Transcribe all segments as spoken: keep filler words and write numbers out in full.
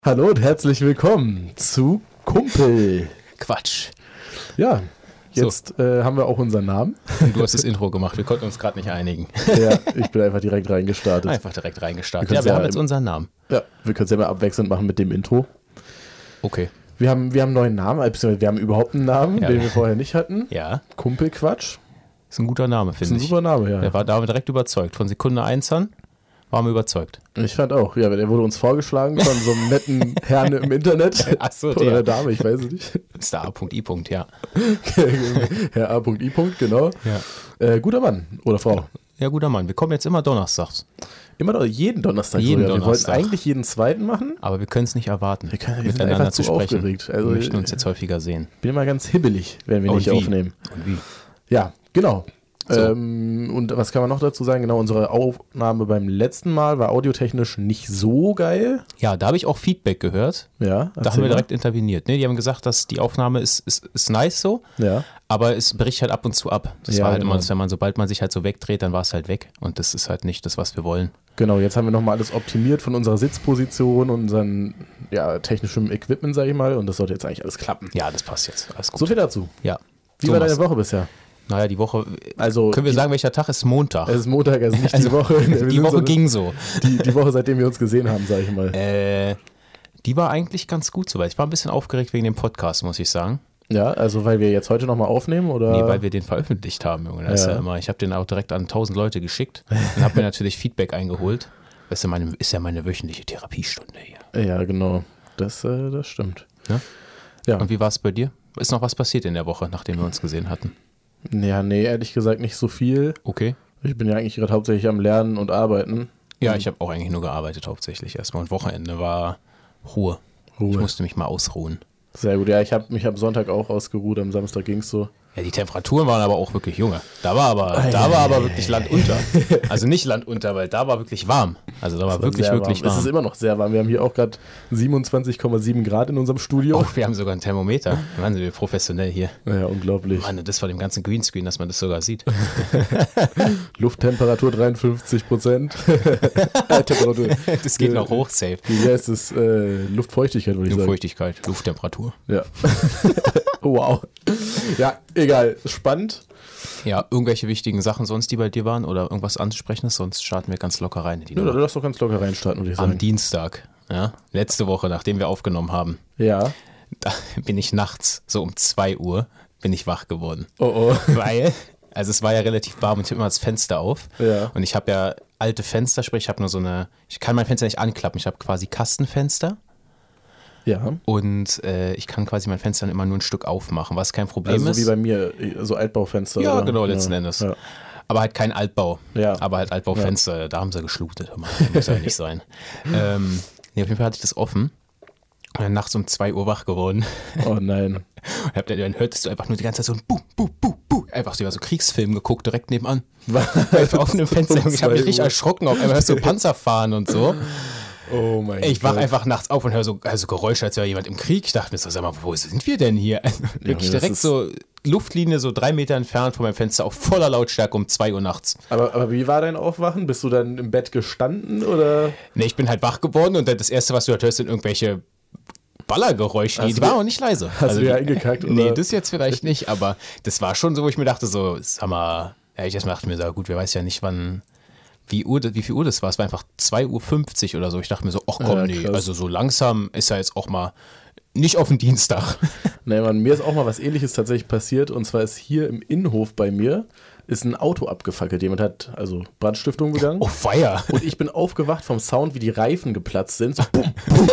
Hallo und herzlich willkommen zu Kumpel. Quatsch. Ja, jetzt so. äh, haben wir auch unseren Namen. Und du hast das Intro gemacht, wir konnten uns gerade nicht einigen. Ja, ich bin einfach direkt reingestartet. Einfach direkt reingestartet. Wir ja, wir ja haben jetzt unseren Namen. Ja, wir können es ja mal abwechselnd machen mit dem Intro. Okay. Wir haben, wir haben einen neuen Namen, beziehungsweise wir haben überhaupt einen Namen, ja, den wir vorher nicht hatten. Ja. Kumpelquatsch. Ist ein guter Name, finde ich. Ist ein super Name, ja. Der war da direkt überzeugt. Von Sekunde eins an waren wir überzeugt. Ich fand auch, ja, der wurde uns vorgeschlagen von so einem netten Herrn im Internet. Ach so, oder der Dame, ich weiß es nicht. Mister A.I. ja. Herr A.I. genau. Ja. Äh, guter Mann oder Frau. Ja, guter Mann. Wir kommen jetzt immer donnerstags. Immer noch jeden Donnerstag. Jeden so, ja. Donnerstag. Wir wollten eigentlich jeden zweiten machen. Aber wir können es nicht erwarten, wir können, wir miteinander zu sprechen. Aufgeregt. Also, wir möchten uns jetzt häufiger sehen. Ich bin immer ganz hibbelig, wenn wir Und nicht wie? aufnehmen. Und wie? Ja, genau. So. Ähm, und was kann man noch dazu sagen? Genau, unsere Aufnahme beim letzten Mal war audiotechnisch nicht so geil. Ja, da habe ich auch Feedback gehört. Ja, da haben wir direkt interveniert. Ne? Die haben gesagt, dass die Aufnahme ist, ist, ist nice so, ja. aber es bricht halt ab und zu ab. Das Ja, war halt genau. immer, das, wenn man, sobald man sich halt so wegdreht, dann war es halt weg. Und das ist halt nicht das, was wir wollen. Genau, jetzt haben wir nochmal alles optimiert von unserer Sitzposition und unseren ja, technischem Equipment, sage ich mal. Und das sollte jetzt eigentlich alles klappen. Ja, das passt jetzt. Alles gut. So viel dazu. Ja. Wie So war was. deine Woche bisher? Naja, die Woche, Also können wir die, sagen, welcher Tag ist? Montag. Es ist Montag, also nicht Also, die Woche. Wir die sind Woche so, ging so. Die, die Woche, seitdem wir uns gesehen haben, sage ich mal. Äh, die war eigentlich ganz gut soweit. Ich war ein bisschen aufgeregt wegen dem Podcast, muss ich sagen. Ja, also weil wir jetzt heute nochmal aufnehmen, oder? Nee, weil wir den veröffentlicht haben, Junge. Das Ja. ist ja immer, ich habe den auch direkt an tausend Leute geschickt und habe mir natürlich Feedback eingeholt. Das ist ja meine, ist ja meine wöchentliche Therapiestunde hier. Ja, genau. Das, äh, das stimmt. Ja? Ja. Und wie war es bei dir? Ist noch was passiert in der Woche, nachdem wir uns gesehen hatten? Ja, nee, ehrlich gesagt nicht so viel. Okay. Ich bin ja eigentlich gerade hauptsächlich am Lernen und Arbeiten. Ja, ich habe auch eigentlich nur gearbeitet hauptsächlich erstmal. Und Wochenende war Ruhe. Ruhe. Ich musste mich mal ausruhen. Sehr gut. Ja, ich habe mich am Sonntag auch ausgeruht, am Samstag ging es so. Ja, die Temperaturen waren aber auch wirklich junge. Da war aber, da war aber wirklich Land unter. Also nicht Land unter, weil da war wirklich warm. Also da war, war wirklich, sehr wirklich warm. warm. Es ist immer noch sehr warm. Wir haben hier auch gerade siebenundzwanzig Komma sieben Grad in unserem Studio. Oh, wir haben sogar ein Thermometer. Mann, sind wir professionell hier. Ja, unglaublich. Mann, das vor dem ganzen Greenscreen, dass man das sogar sieht. Lufttemperatur dreiundfünfzig Prozent. äh, Temperatur. Das geht noch hoch, safe. Wie heißt es? Äh, Luftfeuchtigkeit, würde ich sagen. Luftfeuchtigkeit, Lufttemperatur. Ja. Wow. Ja, egal. Spannend. Ja, irgendwelche wichtigen Sachen sonst, die bei dir waren oder irgendwas Ansprechendes, sonst starten wir ganz locker rein in die Ja, Nummer. lass doch ganz locker reinstarten, würde ich sagen. Am Dienstag, ja, letzte Woche, nachdem wir aufgenommen haben, Ja. da bin ich nachts, so um zwei Uhr, bin ich wach geworden. Oh oh. Weil, also es war ja relativ warm und ich habe immer das Fenster auf. Ja. Und ich habe ja alte Fenster, sprich ich habe nur so eine, ich kann mein Fenster nicht anklappen, ich habe quasi Kastenfenster. Ja. Und äh, ich kann quasi mein Fenster dann immer nur ein Stück aufmachen, was kein Problem Also ist. so wie bei mir, so Altbaufenster. Ja, oder? genau, letzten ja. Endes. Ja. Aber halt kein Altbau. Ja. Aber halt Altbaufenster, da haben sie geschlutet. Muss ja nicht sein. ähm, nee, auf jeden Fall hatte ich das offen. Und dann nachts um zwei Uhr wach geworden. Oh nein. Und hab, dann hörtest du einfach nur die ganze Zeit so ein Bu, Bu, Bu, Bu. Einfach so, so Kriegsfilm geguckt, direkt nebenan. Einfach auf einem Fenster. Ich habe mich richtig erschrocken. Auf einmal hörst du Panzer fahren und so. Oh mein Gott. Ich wach einfach nachts auf und höre so also Geräusche, als wäre jemand im Krieg. Ich dachte mir so, sag mal, wo sind wir denn hier? Also wirklich das direkt ist- so Luftlinie, so drei Meter entfernt von meinem Fenster auf voller Lautstärke um zwei Uhr nachts. Aber, aber wie war dein Aufwachen? Bist du dann im Bett gestanden oder? Ne, ich bin halt wach geworden und dann das Erste, was du halt hörst, sind irgendwelche Ballergeräusche. Hast Die du- waren auch nicht leise. Hast du ja eingekackt, oder? Nee, das jetzt vielleicht nicht, aber das war schon so, wo ich mir dachte, so, sag mal, ja, ich erstmal dachte mir so, gut, wer weiß ja nicht, wann, wie, Uhr, wie viel Uhr das war. Es war einfach zwei Uhr fünfzig oder so. Ich dachte mir so, ach komm, Ja, nee, krass. also so langsam ist ja jetzt auch mal nicht auf den Dienstag. Nee, Mann, mir ist auch mal was Ähnliches tatsächlich passiert. Und zwar ist hier im Innenhof bei mir ist ein Auto abgefackelt. Jemand hat also Brandstiftung begangen. Oh, Feier. Und ich bin aufgewacht vom Sound, wie die Reifen geplatzt sind. So, bum, bum.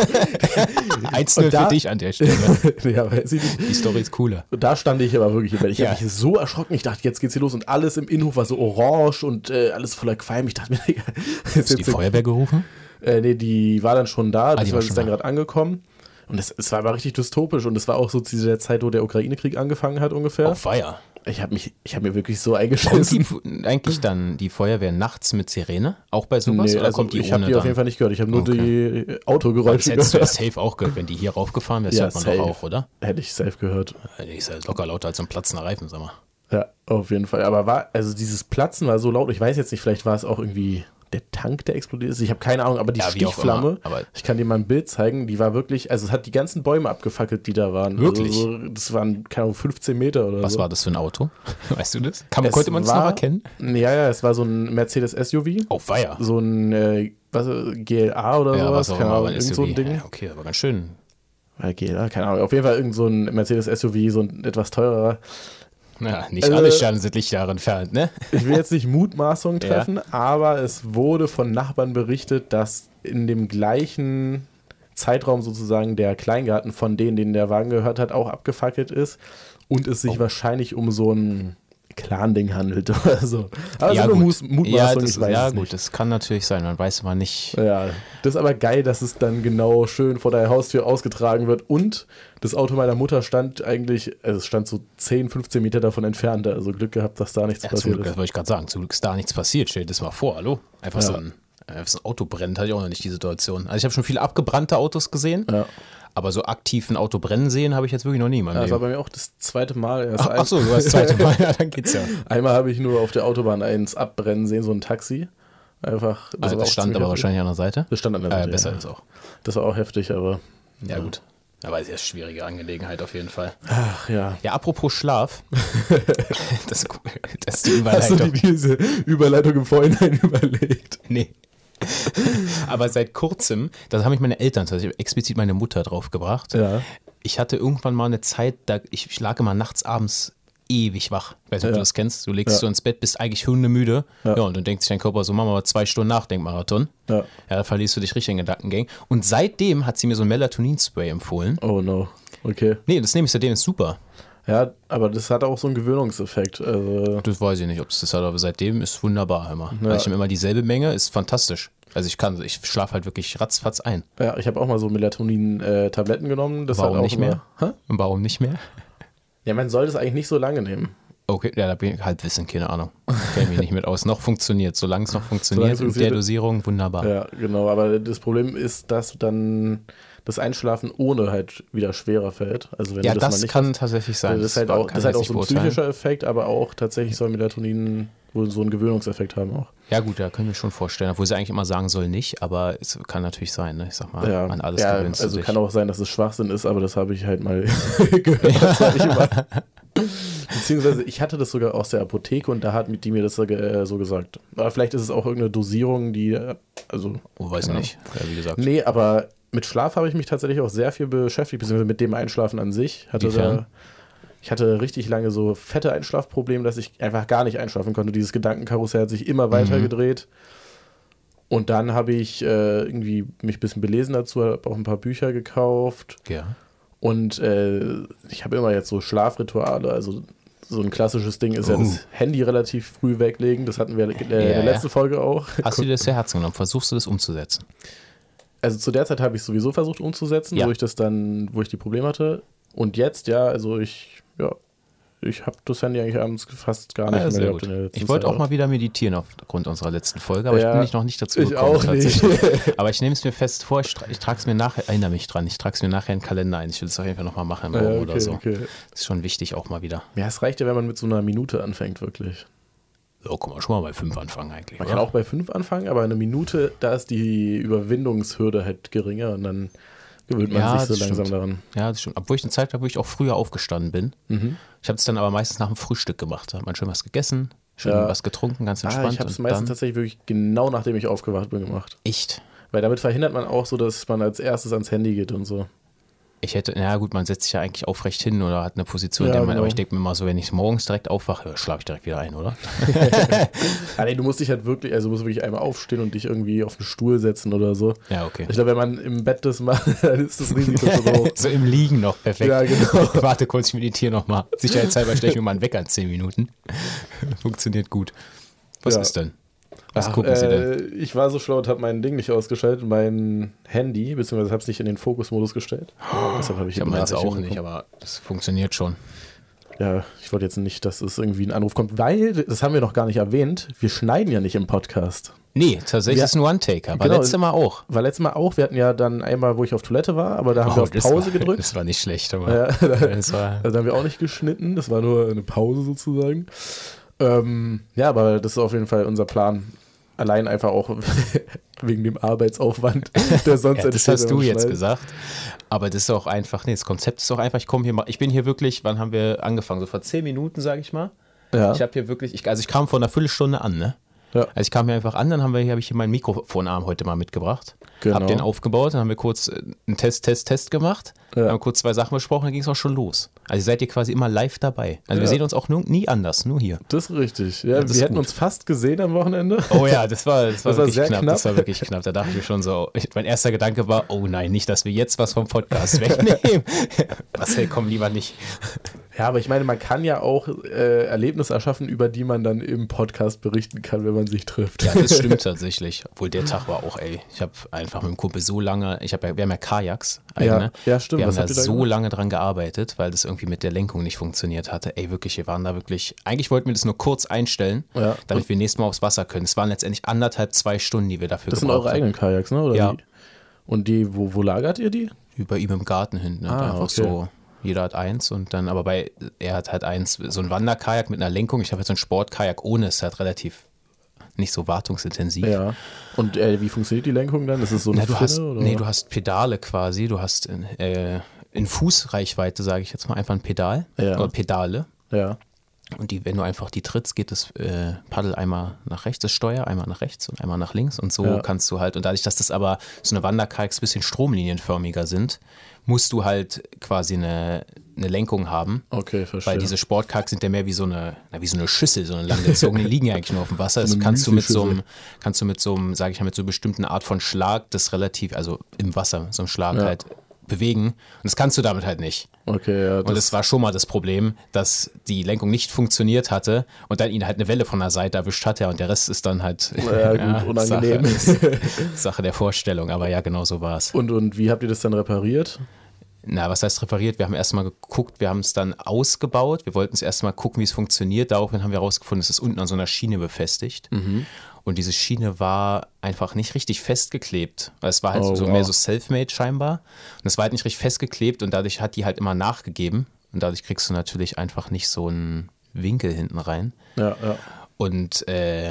eins null Und da- für dich an der Stelle. Ja, weiß ich nicht. Die Story ist cooler. Und da stand ich aber wirklich im Bett. Ich Ja. habe mich so erschrocken. Ich dachte, jetzt geht's hier los. Und alles im Innenhof war so orange und äh, alles voller Qualm. Ich dachte mir, Digga, ist Hast du die jetzt- Feuerwehr gerufen? Äh, nee, die war dann schon da, die das war war schon dann da. gerade angekommen. Und es, es war aber richtig dystopisch und es war auch so zu der Zeit, wo der Ukraine-Krieg angefangen hat ungefähr. Oh, Feier. Ich habe mich, ich habe mir wirklich so Kommt eingeschissen. die, eigentlich dann die Feuerwehr nachts mit Sirene? Auch bei sowas? Nee, oder also kommt die ich habe ohne die auf dann? jeden Fall nicht gehört. Ich habe nur Okay. die Das Autogeräusche hättest du ja gehört. safe auch gehört. Wenn die hier raufgefahren wäre, das Ja, hört man safe. doch auch, oder? Hätte ich safe gehört. Die ist ja locker lauter als ein platzender Reifen, sag mal. Ja, auf jeden Fall. Aber war, also dieses Platzen war so laut, ich weiß jetzt nicht, vielleicht war es auch irgendwie der Tank, der explodiert ist. Ich habe keine Ahnung, aber die Ja, wie auch Stichflamme, immer, aber- ich kann dir mal ein Bild zeigen, die war wirklich, also es hat die ganzen Bäume abgefackelt, die da waren. Wirklich? Also so, das waren, keine Ahnung, fünfzehn Meter oder Was so. war das für ein Auto? Weißt du das? Kann, Es konnte man es noch war- erkennen? Ja, ja, es war so ein Mercedes S U V. Oh, feier. So ein äh, was, G L A oder Ja, sowas. was auch Keine immer, Ahnung, aber ein irgend so ein S U V. Ding. Ja, okay, aber ganz schön. Ja, G L A, keine Ahnung. Auf jeden Fall irgend so ein Mercedes S U V, so ein etwas teurerer. Ja, nicht Äh, alle Sterne sind Lichtjahre entfernt, ne? Ich will jetzt nicht Mutmaßungen Ja. treffen, aber es wurde von Nachbarn berichtet, dass in dem gleichen Zeitraum sozusagen der Kleingarten von denen, denen der Wagen gehört hat, auch abgefackelt ist und es sich Oh. wahrscheinlich um so ein Clan-Ding handelt oder so. Aber ja, so eine gut. Mus- Mutmaßung, ja, das, ich weiß ja es gut, nicht. das kann natürlich sein. Man weiß aber nicht. Ja, das ist aber geil, dass es dann genau schön vor der Haustür ausgetragen wird und das Auto meiner Mutter stand eigentlich, also es stand so zehn, fünfzehn Meter davon entfernt, also Glück gehabt, dass da nichts Ja, zum passiert Glück, das ist. wollte ich gerade sagen. Zum Glück ist da nichts passiert. Stell dir das mal vor, hallo? Einfach Ja. so, ein, einfach so ein Auto brennt, hatte ich auch noch nicht die Situation. Also ich habe schon viele abgebrannte Autos gesehen, Ja. aber so aktiv ein Auto brennen sehen habe ich jetzt wirklich noch nie in meinem Ja, das war Leben. bei mir auch das zweite Mal. Erst Ach, ein- ach so, du warst das zweite Mal, ja, dann geht's ja. Einmal habe ich nur auf der Autobahn eins abbrennen sehen, so ein Taxi. Einfach. Also war das auch stand ziemlich aber heftig. wahrscheinlich an der Seite. Das stand an der Ja, Seite. besser ja. ist auch. Das war auch heftig, aber. Ja, gut. Aber sehr schwierige Angelegenheit auf jeden Fall. Ach ja. Ja, apropos Schlaf. das, ist cool. Das ist die Hast du Überleitung. dir diese Überleitung im Vorhinein überlegt? Nee. Aber seit kurzem, das haben mich meine Eltern, also ich habe explizit meine Mutter drauf gebracht. Ja. Ich hatte irgendwann mal eine Zeit, da ich, ich lag immer nachts abends ewig wach. Ich weiß nicht, ob Ja. du das kennst. Du legst Ja. so ins Bett, bist eigentlich hundemüde. Ja. Ja. und dann denkt sich dein Körper so, machen wir mal zwei Stunden Nachdenkmarathon. Ja. Ja, da verlierst du dich richtig in Gedankengang. Und seitdem hat sie mir so ein Melatonin-Spray empfohlen. Oh no. Okay. Nee, das nehme ich seitdem, ist super. Ja, aber das hat auch so einen Gewöhnungseffekt. Also, Das weiß ich nicht, ob es das hat, aber seitdem ist wunderbar immer. Ja. Weil ich nehme immer dieselbe Menge, ist fantastisch. Also ich kann, ich schlafe halt wirklich ratzfatz ein. ja, ich habe auch mal so Melatonin-Tabletten genommen. Das Warum hat auch nicht immer, mehr? Hä? Und warum nicht mehr? Ja, man soll das eigentlich nicht so lange nehmen. Okay, ja, da bin ich Halbwissen, keine Ahnung. Kenne mich nicht mit aus. Noch funktioniert, solange es noch funktioniert, es in der funktioniert. Dosierung, wunderbar. Ja, genau. Aber das Problem ist, dass dann das Einschlafen ohne halt wieder schwerer fällt. Also wenn Ja, du das, das, mal nicht kann tatsächlich sein. Also das ist halt war- auch, kann das ist halt ich auch jetzt so ein nicht beurteilen. psychischer Effekt, aber auch tatsächlich soll Melatonin wohl so einen Gewöhnungseffekt haben auch. Ja gut, da können wir schon vorstellen, obwohl sie eigentlich immer sagen soll nicht, aber es kann natürlich sein, ne? Ich sag mal, Ja, an alles ja gewöhnst also du dich. kann auch sein, dass es Schwachsinn ist, aber das habe ich halt mal gehört, sag ich mal. Beziehungsweise ich hatte das sogar aus der Apotheke und da hat die mir das so, äh, so gesagt. Aber vielleicht ist es auch irgendeine Dosierung, die, äh, also oh, weiß ich keine nicht, ja, wie gesagt. Nee, aber mit Schlaf habe ich mich tatsächlich auch sehr viel beschäftigt, beziehungsweise mit dem Einschlafen an sich. Hatte Inwiefern? da, ich hatte richtig lange so fette Einschlafprobleme, dass ich einfach gar nicht einschlafen konnte. Dieses Gedankenkarussell hat sich immer weiter Mhm. gedreht. Und dann habe ich äh, irgendwie mich ein bisschen belesen dazu, habe auch ein paar Bücher gekauft. Ja. Und äh, ich habe immer jetzt so Schlafrituale, also so ein klassisches Ding ist ja Oh. das Handy relativ früh weglegen. Das hatten wir äh, in Ja, der ja. letzten Folge auch. Hast du dir das zu Herzen genommen? Versuchst du das umzusetzen? Also zu der Zeit habe ich sowieso versucht umzusetzen, Ja. wo ich das dann, wo ich die Probleme hatte. Und jetzt, ja, also ich, ja, ich habe das Handy eigentlich abends fast gar nicht Ah, mehr sehr gehabt gut. in der letzten Ich wollte Zeit auch mal wieder meditieren aufgrund unserer letzten Folge, aber Ja, ich bin nicht, noch nicht dazu ich gekommen. auch nicht. tatsächlich. Aber ich nehme es mir fest vor, ich, tra ich trage es mir nachher, erinnere mich dran, ich trage es mir nachher in den Kalender ein. Ich will es auf jeden Fall nochmal machen Ja, morgen okay, oder so. okay. Das ist schon wichtig auch mal wieder. Ja, es reicht ja, wenn man mit so einer Minute anfängt, wirklich. So, guck mal, schon mal bei fünf anfangen eigentlich. Man oder? kann auch bei fünf anfangen, aber eine Minute, da ist die Überwindungshürde halt geringer und dann gewöhnt man Ja, sich so das langsam stimmt. daran. Ja, das stimmt. Obwohl ich eine Zeit habe, wo ich auch früher aufgestanden bin. Mhm. Ich habe es dann aber meistens nach dem Frühstück gemacht. Da hat man schön was gegessen, schön Ja. was getrunken, ganz Ah, entspannt. ich habe es und meistens dann tatsächlich wirklich genau nachdem ich aufgewacht bin gemacht. echt. Weil damit verhindert man auch so, dass man als erstes ans Handy geht und so. Ich hätte, na gut, man setzt sich ja eigentlich aufrecht hin oder hat eine Position, Ja, in der man, genau. aber ich denke mir mal so, wenn ich morgens direkt aufwache, schlafe ich direkt wieder ein, oder? Ah, nee, du musst dich halt wirklich, also du musst wirklich einmal aufstehen und dich irgendwie auf den Stuhl setzen oder so. Ja, okay. Ich glaube, wenn man im Bett das macht, dann ist das Risiko schon hoch. So im Liegen noch, perfekt. Ja, genau. Warte kurz, ich meditiere nochmal. Sicherheitshalber stelle ich mir mal einen Wecker in zehn Minuten. Funktioniert gut. Was Ja. ist denn? Was Ach, gucken Sie äh, denn? Ich war so schlau und habe mein Ding nicht ausgeschaltet, mein Handy, beziehungsweise habe es nicht in den Fokusmodus gestellt. Deshalb habe ich Ich habe die meins auch Benachrichtigung nicht, bekommen. aber das funktioniert schon. Ja, ich wollte jetzt nicht, dass es irgendwie ein Anruf kommt, weil, das haben wir noch gar nicht erwähnt, wir schneiden ja nicht im Podcast. Nee, tatsächlich Ja. ist ein One-Taker, aber Genau. letztes Mal auch. Weil letztes Mal auch, wir hatten ja dann einmal, wo ich auf Toilette war, aber da haben wir auf das Pause war, gedrückt. Das war nicht schlecht, aber Ja, das war, also da haben wir auch nicht geschnitten, das war nur eine Pause sozusagen. Ähm, ja, aber das ist auf jeden Fall unser Plan. allein einfach auch wegen dem Arbeitsaufwand, der sonst ja, das entsteht, hast wenn du man jetzt schneidet. gesagt. Aber das ist auch einfach, nee, das Konzept ist auch einfach, ich komme hier mal, ich bin hier wirklich, wann haben wir angefangen? So vor zehn Minuten, sage ich mal. Ja. Ich habe hier wirklich, ich, also ich kam vor einer Viertelstunde an, ne? Ja. Also ich kam hier einfach an, dann haben wir, hier habe ich hier meinen Mikrofonarm heute mal mitgebracht. Genau. Hab den aufgebaut, dann haben wir kurz äh, einen Test, Test, Test gemacht. Ja. Haben kurz zwei Sachen besprochen, dann ging es auch schon los. Also seid ihr quasi immer live dabei. Also wir Ja. sehen uns auch nur, nie anders, nur hier. Das ist richtig. Ja, das wir ist hätten gut. uns fast gesehen am Wochenende. Oh ja, das war, das war Das war wirklich sehr knapp. knapp. Das war wirklich knapp. Da dachte ich mir schon so, ich, mein erster Gedanke war, oh nein, nicht, dass wir jetzt was vom Podcast wegnehmen. Was, hey, komm, lieber nicht. Ja, aber ich meine, man kann ja auch äh, Erlebnisse erschaffen, über die man dann im Podcast berichten kann, wenn man sich trifft. Ja, das stimmt tatsächlich. Obwohl der Tag war auch, ey, ich habe einfach mit dem Kumpel so lange, ich habe ja, wir haben ja Kajaks, eigene. Ja, ja, stimmt. Wir haben Was da habt ihr da so gemacht? lange dran gearbeitet, weil das irgendwie mit der Lenkung nicht funktioniert hatte. Ey, wirklich, wir waren da wirklich, eigentlich wollten wir das nur kurz einstellen, Ja. damit wir nächstes Mal aufs Wasser können. Es waren letztendlich anderthalb, zwei Stunden, die wir dafür Das sind gebraucht eure haben. eigenen Kajaks, ne? Oder Ja. wie? Und die, wo, wo lagert ihr die? Über ihm im Garten hinten. Ne? Ah, Einfach okay. so, jeder hat eins und dann, aber bei, er hat halt eins, so ein Wanderkajak mit einer Lenkung. Ich habe jetzt so ein Sportkajak ohne, ist halt relativ nicht so wartungsintensiv. Ja. Und äh, wie funktioniert die Lenkung dann? Ist es so eine Na, du Finne, hast, oder? nee, du hast Pedale quasi, du hast in, äh, in Fußreichweite, sage ich jetzt mal, einfach ein Pedal Ja. oder Pedale. Ja. Und die, wenn du einfach die trittst, geht das äh, Paddel einmal nach rechts, das Steuer, einmal nach rechts und einmal nach links. Und so Ja. kannst du halt, und dadurch, dass das aber so eine Wanderkajaks ein bisschen stromlinienförmiger sind, musst du halt quasi eine, eine Lenkung haben. Okay, verstehe. Weil diese Sportkajaks sind ja mehr wie so eine, na, wie so eine Schüssel, so eine langgezogene, die liegen ja eigentlich nur auf dem Wasser. So Das eine kannst du mit so Müsli-Schüssel. einem, kannst du mit so einem, sage ich mal, mit so einer bestimmten Art von Schlag, das relativ, also im Wasser, so ein Schlag Ja. halt bewegen. Und das kannst du damit halt nicht. Okay, ja. Und das war schon mal das Problem, dass die Lenkung nicht funktioniert hatte und dann ihn halt eine Welle von der Seite erwischt hatte und der Rest ist dann halt Ja, gut, unangenehm. Sache, Sache der Vorstellung. Aber ja, genau so war es. und, und wie habt ihr das dann repariert? Na, was heißt repariert? Wir haben erstmal geguckt, wir haben es dann ausgebaut. Wir wollten es erstmal gucken, wie es funktioniert. Daraufhin haben wir herausgefunden, es ist unten an so einer Schiene befestigt. Und diese Schiene war einfach nicht richtig festgeklebt. Weil es war halt Oh, so wow. mehr so self-made scheinbar. Und es war halt nicht richtig festgeklebt und dadurch hat die halt immer nachgegeben. Und dadurch kriegst du natürlich einfach nicht so einen Winkel hinten rein. Ja, ja. Und äh,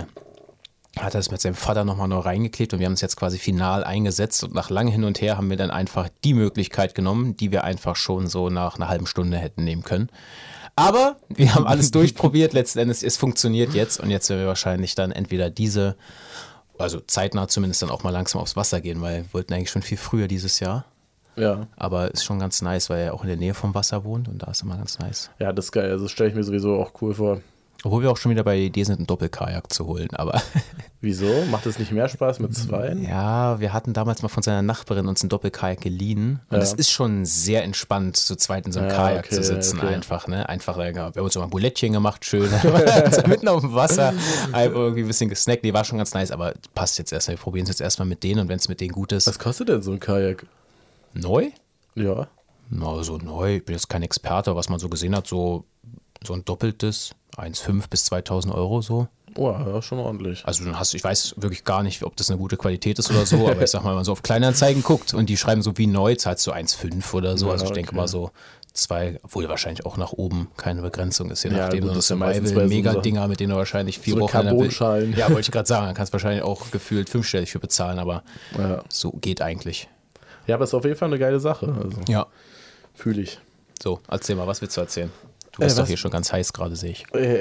hat das mit seinem Vater nochmal neu reingeklebt und wir haben es jetzt quasi final eingesetzt und nach langem Hin und Her haben wir dann einfach die Möglichkeit genommen, die wir einfach schon so nach einer halben Stunde hätten nehmen können. Aber wir haben alles durchprobiert, letzten Endes, es funktioniert jetzt und jetzt werden wir wahrscheinlich dann entweder diese, also zeitnah zumindest dann auch mal langsam aufs Wasser gehen, weil wir wollten eigentlich schon viel früher dieses Jahr, Ja, aber ist schon ganz nice, weil er auch in der Nähe vom Wasser wohnt und da ist immer ganz nice. ja, das ist geil. Also das stelle ich mir sowieso auch cool vor. Obwohl wir auch schon wieder bei der Idee sind, einen Doppelkajak zu holen, aber Wieso? Macht es nicht mehr Spaß mit zweien? ja, wir hatten damals mal von seiner Nachbarin uns einen Doppelkajak geliehen. Und Ja. es ist schon sehr entspannt, zu zweit in so einem Ja, Kajak okay, zu sitzen. okay. Einfach, ne? Einfach, äh, wir haben uns so mal ein Bulettchen gemacht, schön. Mitten auf dem Wasser. Einfach irgendwie ein bisschen gesnackt. Die war schon ganz nice, aber passt jetzt erstmal. Wir probieren es jetzt erstmal mit denen und wenn es mit denen gut ist. Was kostet denn so ein Kajak? Neu? Ja. Na, so neu. Ich bin jetzt kein Experte, was man so gesehen hat. So, so ein doppeltes, eins Komma fünf bis zweitausend Euro so. Oh, ja, schon ordentlich. Also dann hast du, ich weiß wirklich gar nicht, ob das eine gute Qualität ist oder so, aber ich sag mal, wenn man so auf Kleinanzeigen guckt und die schreiben so wie neu, zahlst du eins Komma fünf oder so. Ja, Also ich denke okay. mal so zwei, obwohl wahrscheinlich auch nach oben keine Begrenzung ist, je Ja, nachdem, gut, so das ist ja meistens bei so Survival-Mega-Dinger, mit denen du wahrscheinlich vier So eine Wochen in der Welt- Carbonschalen. Ja, wollte ich gerade sagen, dann kannst du wahrscheinlich auch gefühlt fünfstellig für bezahlen, aber Ja. so geht eigentlich. Ja, aber es ist auf jeden Fall eine geile Sache. Also, Ja. fühle ich. So, erzähl mal, was willst du erzählen? Du Äh, bist doch was? hier schon ganz heiß gerade, sehe ich.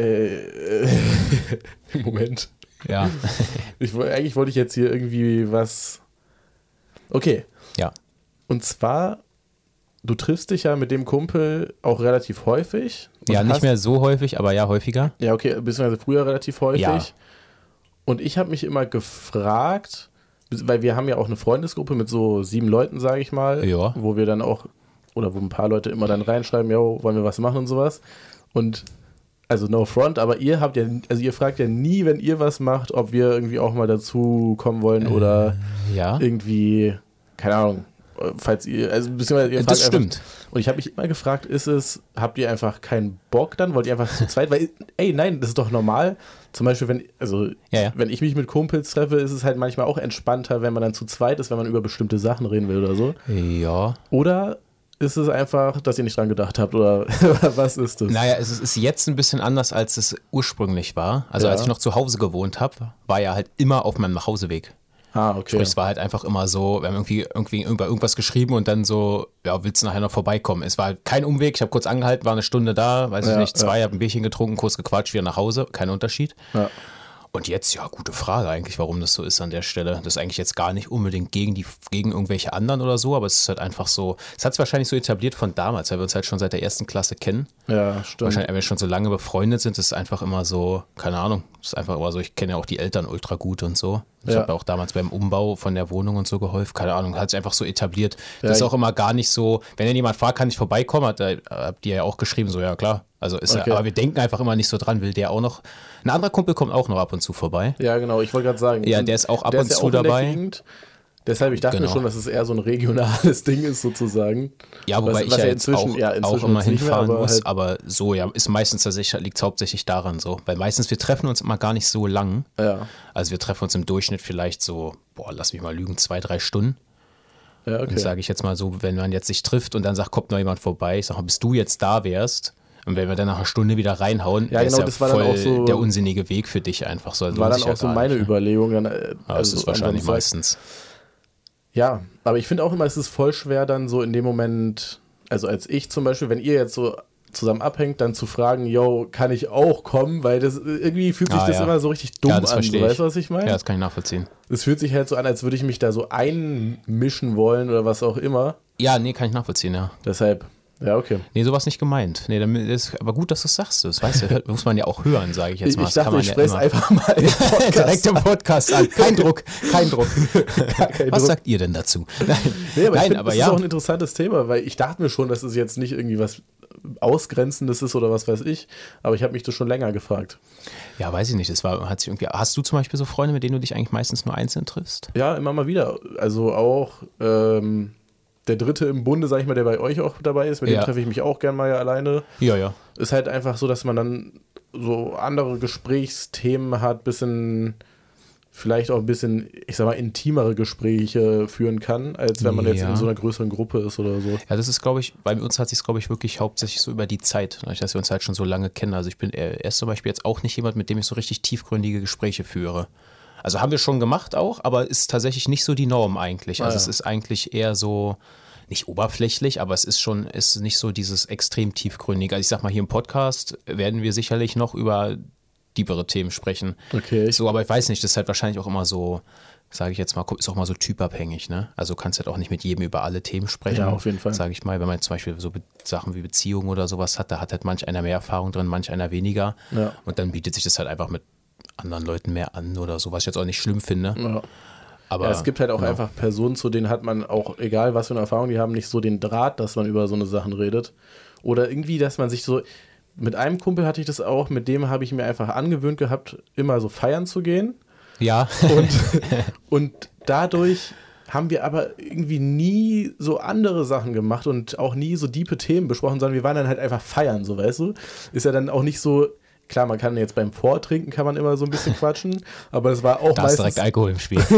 Äh, äh, Moment. Ja. Ich, woll- eigentlich wollte ich jetzt hier irgendwie was. Okay. Ja. Und zwar, du triffst dich ja mit dem Kumpel auch relativ häufig. Und Ja, nicht hast- mehr so häufig, aber ja, häufiger. Ja, okay, beziehungsweise früher relativ häufig. Ja. Und ich habe mich immer gefragt, weil wir haben ja auch eine Freundesgruppe mit so sieben Leuten, sage ich mal, Ja. wo wir dann auch, oder wo ein paar Leute immer dann reinschreiben, ja, wollen wir was machen und sowas. Und also no front, aber ihr habt ja, also ihr fragt ja nie, wenn ihr was macht, ob wir irgendwie auch mal dazu kommen wollen oder Ja. irgendwie, keine Ahnung, falls ihr, also beziehungsweise ihr fragt Das einfach- stimmt. Und ich habe mich immer gefragt, ist es, habt ihr einfach keinen Bock dann? Wollt ihr einfach zu zweit? Weil, ey, nein, das ist doch normal. Zum Beispiel, wenn, also, Ja, ja. wenn ich mich mit Kumpels treffe, ist es halt manchmal auch entspannter, wenn man dann zu zweit ist, wenn man über bestimmte Sachen reden will oder so. Ja. Oder ist es einfach, dass ihr nicht dran gedacht habt oder was ist das? Naja, es ist jetzt ein bisschen anders, als es ursprünglich war. Also Ja. als ich noch zu Hause gewohnt habe, war ja halt immer auf meinem Nachhauseweg. Ah, okay. Sprich, es war halt einfach immer so, wir haben irgendwie, irgendwie über irgendwas geschrieben und dann so, ja, willst du nachher noch vorbeikommen? Es war halt kein Umweg, ich habe kurz angehalten, war eine Stunde da, weiß ich Ja, nicht, zwei, ja. habe ein Bierchen getrunken, kurz gequatscht, wieder nach Hause, kein Unterschied. Ja. Und jetzt, ja, gute Frage eigentlich, warum das so ist an der Stelle. Das ist eigentlich jetzt gar nicht unbedingt gegen die, gegen irgendwelche anderen oder so, aber es ist halt einfach so, es hat es wahrscheinlich so etabliert von damals, weil wir uns halt schon seit der ersten Klasse kennen. Ja, stimmt. Wahrscheinlich, wenn wir schon so lange befreundet sind, ist es einfach immer so, keine Ahnung, es ist einfach immer so, ich kenne ja auch die Eltern ultra gut und so. Ich Ja. habe ja auch damals beim Umbau von der Wohnung und so geholfen, keine Ahnung, hat sich einfach so etabliert. Ja, Das ist ich- auch immer gar nicht so, wenn dann jemand fragt, kann ich vorbeikommen, hat, äh, habt ihr ja auch geschrieben, so, ja klar. Also ist Okay. ja, aber wir denken einfach immer nicht so dran, will der auch noch, ein anderer Kumpel kommt auch noch ab und zu vorbei. Ja, genau, ich wollte gerade sagen. Ja, der ist auch ab der und ist ja zu auch in der dabei. Gegend. Deshalb, ich dachte Genau. mir schon, dass es eher so ein regionales Ding ist, sozusagen. Ja, wobei Was- ich was ja ja jetzt inzwischen- auch, ja, auch inzwischen immer jetzt nicht mehr, hinfahren aber muss, halt- aber so, ja, ist meistens tatsächlich, liegt es hauptsächlich daran so, weil meistens, wir treffen uns immer gar nicht so lang. Ja, Also wir treffen uns im Durchschnitt vielleicht so, boah, lass mich mal lügen, zwei, drei Stunden. ja, Und okay. sage ich jetzt mal so, wenn man jetzt sich trifft und dann sagt, kommt noch jemand vorbei, ich sag mal, bis du jetzt da wärst und wenn wir dann nach einer Stunde wieder reinhauen, Ja, wär es genau, ja das war dann voll auch so- der unsinnige Weg für dich einfach so. Also War lohnt dann sich ja auch so gar meine nicht, ne? Überlegung. Dann, äh, Aber das ist wahrscheinlich an Samstag. meistens. Ja, aber ich finde auch immer, es ist voll schwer dann so in dem Moment, also als ich zum Beispiel, wenn ihr jetzt so zusammen abhängt, dann zu fragen, yo, kann ich auch kommen? Weil das irgendwie fühlt sich Ah, das ja. immer so richtig dumm Ja, das an. So, verstehe ich. weißt du, was ich meine? Ja, das kann ich nachvollziehen. Es fühlt sich halt so an, als würde ich mich da so einmischen wollen oder was auch immer. Ja, nee, kann ich nachvollziehen, ja. Deshalb, ja, okay. Nee, sowas nicht gemeint. Nee, dann ist, aber gut, dass du es sagst. Das weißt du, hört- muss man ja auch hören, sage ich jetzt Ich, mal. ich Das dachte, kann man ich ja spreche es immer. einfach mal im Podcast direkt im Podcast an. Kein Druck, kein Druck. kein Was Druck. sagt ihr denn dazu? Nein, Nee, aber ich Nein, finde, aber das ja. ist auch ein interessantes Thema, weil ich dachte mir schon, dass es jetzt nicht irgendwie was Ausgrenzendes ist oder was weiß ich, aber ich habe mich das schon länger gefragt. Ja, weiß ich nicht. Das war, hat sich irgendwie. Hast du zum Beispiel so Freunde, mit denen du dich eigentlich meistens nur einzeln triffst? Ja, immer mal wieder. Also auch ähm, der Dritte im Bunde, sag ich mal, der bei euch auch dabei ist, mit Ja. dem treffe ich mich auch gern mal alleine. Ja, ja. Ist halt einfach so, dass man dann so andere Gesprächsthemen hat, bisschen, vielleicht auch ein bisschen, ich sag mal, intimere Gespräche führen kann, als wenn man jetzt Ja. in so einer größeren Gruppe ist oder so. Ja, das ist, glaube ich, bei uns hat sich glaube ich, wirklich hauptsächlich so über die Zeit, dadurch, dass wir uns halt schon so lange kennen. Also ich bin er ist zum Beispiel jetzt auch nicht jemand, mit dem ich so richtig tiefgründige Gespräche führe. Also haben wir schon gemacht auch, aber ist tatsächlich nicht so die Norm eigentlich. Also Ah, ja. es ist eigentlich eher so, nicht oberflächlich, aber es ist schon, ist nicht so dieses extrem tiefgründige. Also ich sag mal, hier im Podcast werden wir sicherlich noch über tiefere Themen sprechen. Okay, ich, So, aber ich weiß nicht, das ist halt wahrscheinlich auch immer so, sage ich jetzt mal, ist auch mal so typabhängig, ne? Also du kannst halt auch nicht mit jedem über alle Themen sprechen. Ja, auf jeden Fall. Sage ich mal, wenn man zum Beispiel so Be- Sachen wie Beziehungen oder sowas hat, da hat halt manch einer mehr Erfahrung drin, manch einer weniger. Ja. Und dann bietet sich das halt einfach mit anderen Leuten mehr an oder so, was ich jetzt auch nicht schlimm finde. ja. Aber Ja, es gibt halt auch genau. einfach Personen, zu denen hat man auch, egal was für eine Erfahrung die haben, nicht so den Draht, dass man über so eine Sachen redet. Oder irgendwie, dass man sich so, mit einem Kumpel hatte ich das auch, mit dem habe ich mir einfach angewöhnt gehabt, immer so feiern zu gehen. Ja, Und, und dadurch haben wir aber irgendwie nie so andere Sachen gemacht und auch nie so diepe Themen besprochen, sondern wir waren dann halt einfach feiern, so weißt du. Ist ja dann auch nicht so, klar, man kann jetzt beim Vortrinken kann man immer so ein bisschen quatschen, aber es war auch da ist meistens... direkt Alkohol im Spiel.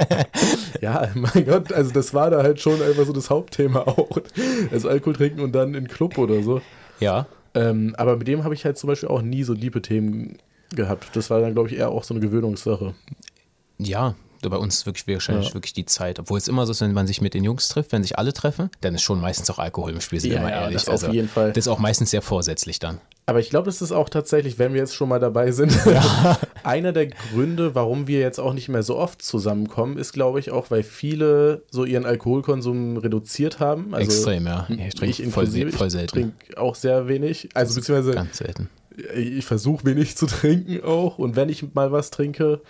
Ja, mein Gott, also das war da halt schon einfach so das Hauptthema auch. Also Alkohol trinken und dann in den Club oder so. Ja, Ähm, aber mit dem habe ich halt zum Beispiel auch nie so diepe Themen gehabt. Das war dann, glaube ich, eher auch so eine Gewöhnungssache. ja. Bei uns wirklich wahrscheinlich Ja. wirklich die Zeit. Obwohl es immer so ist, wenn man sich mit den Jungs trifft, wenn sich alle treffen, dann ist schon meistens auch Alkohol im Spiel, sind wir Ja, mal ja, ehrlich. das auf also, jeden Fall. Das ist auch meistens sehr vorsätzlich dann. Aber ich glaube, das ist auch tatsächlich, wenn wir jetzt schon mal dabei sind, einer der Gründe, warum wir jetzt auch nicht mehr so oft zusammenkommen, ist, glaube ich, auch, weil viele so ihren Alkoholkonsum reduziert haben. Also Extrem, ja. Ich trinke voll, inklusive, voll ich selten. trinke auch sehr wenig. Also beziehungsweise Ganz selten. ich versuche wenig zu trinken auch. Und wenn ich mal was trinke,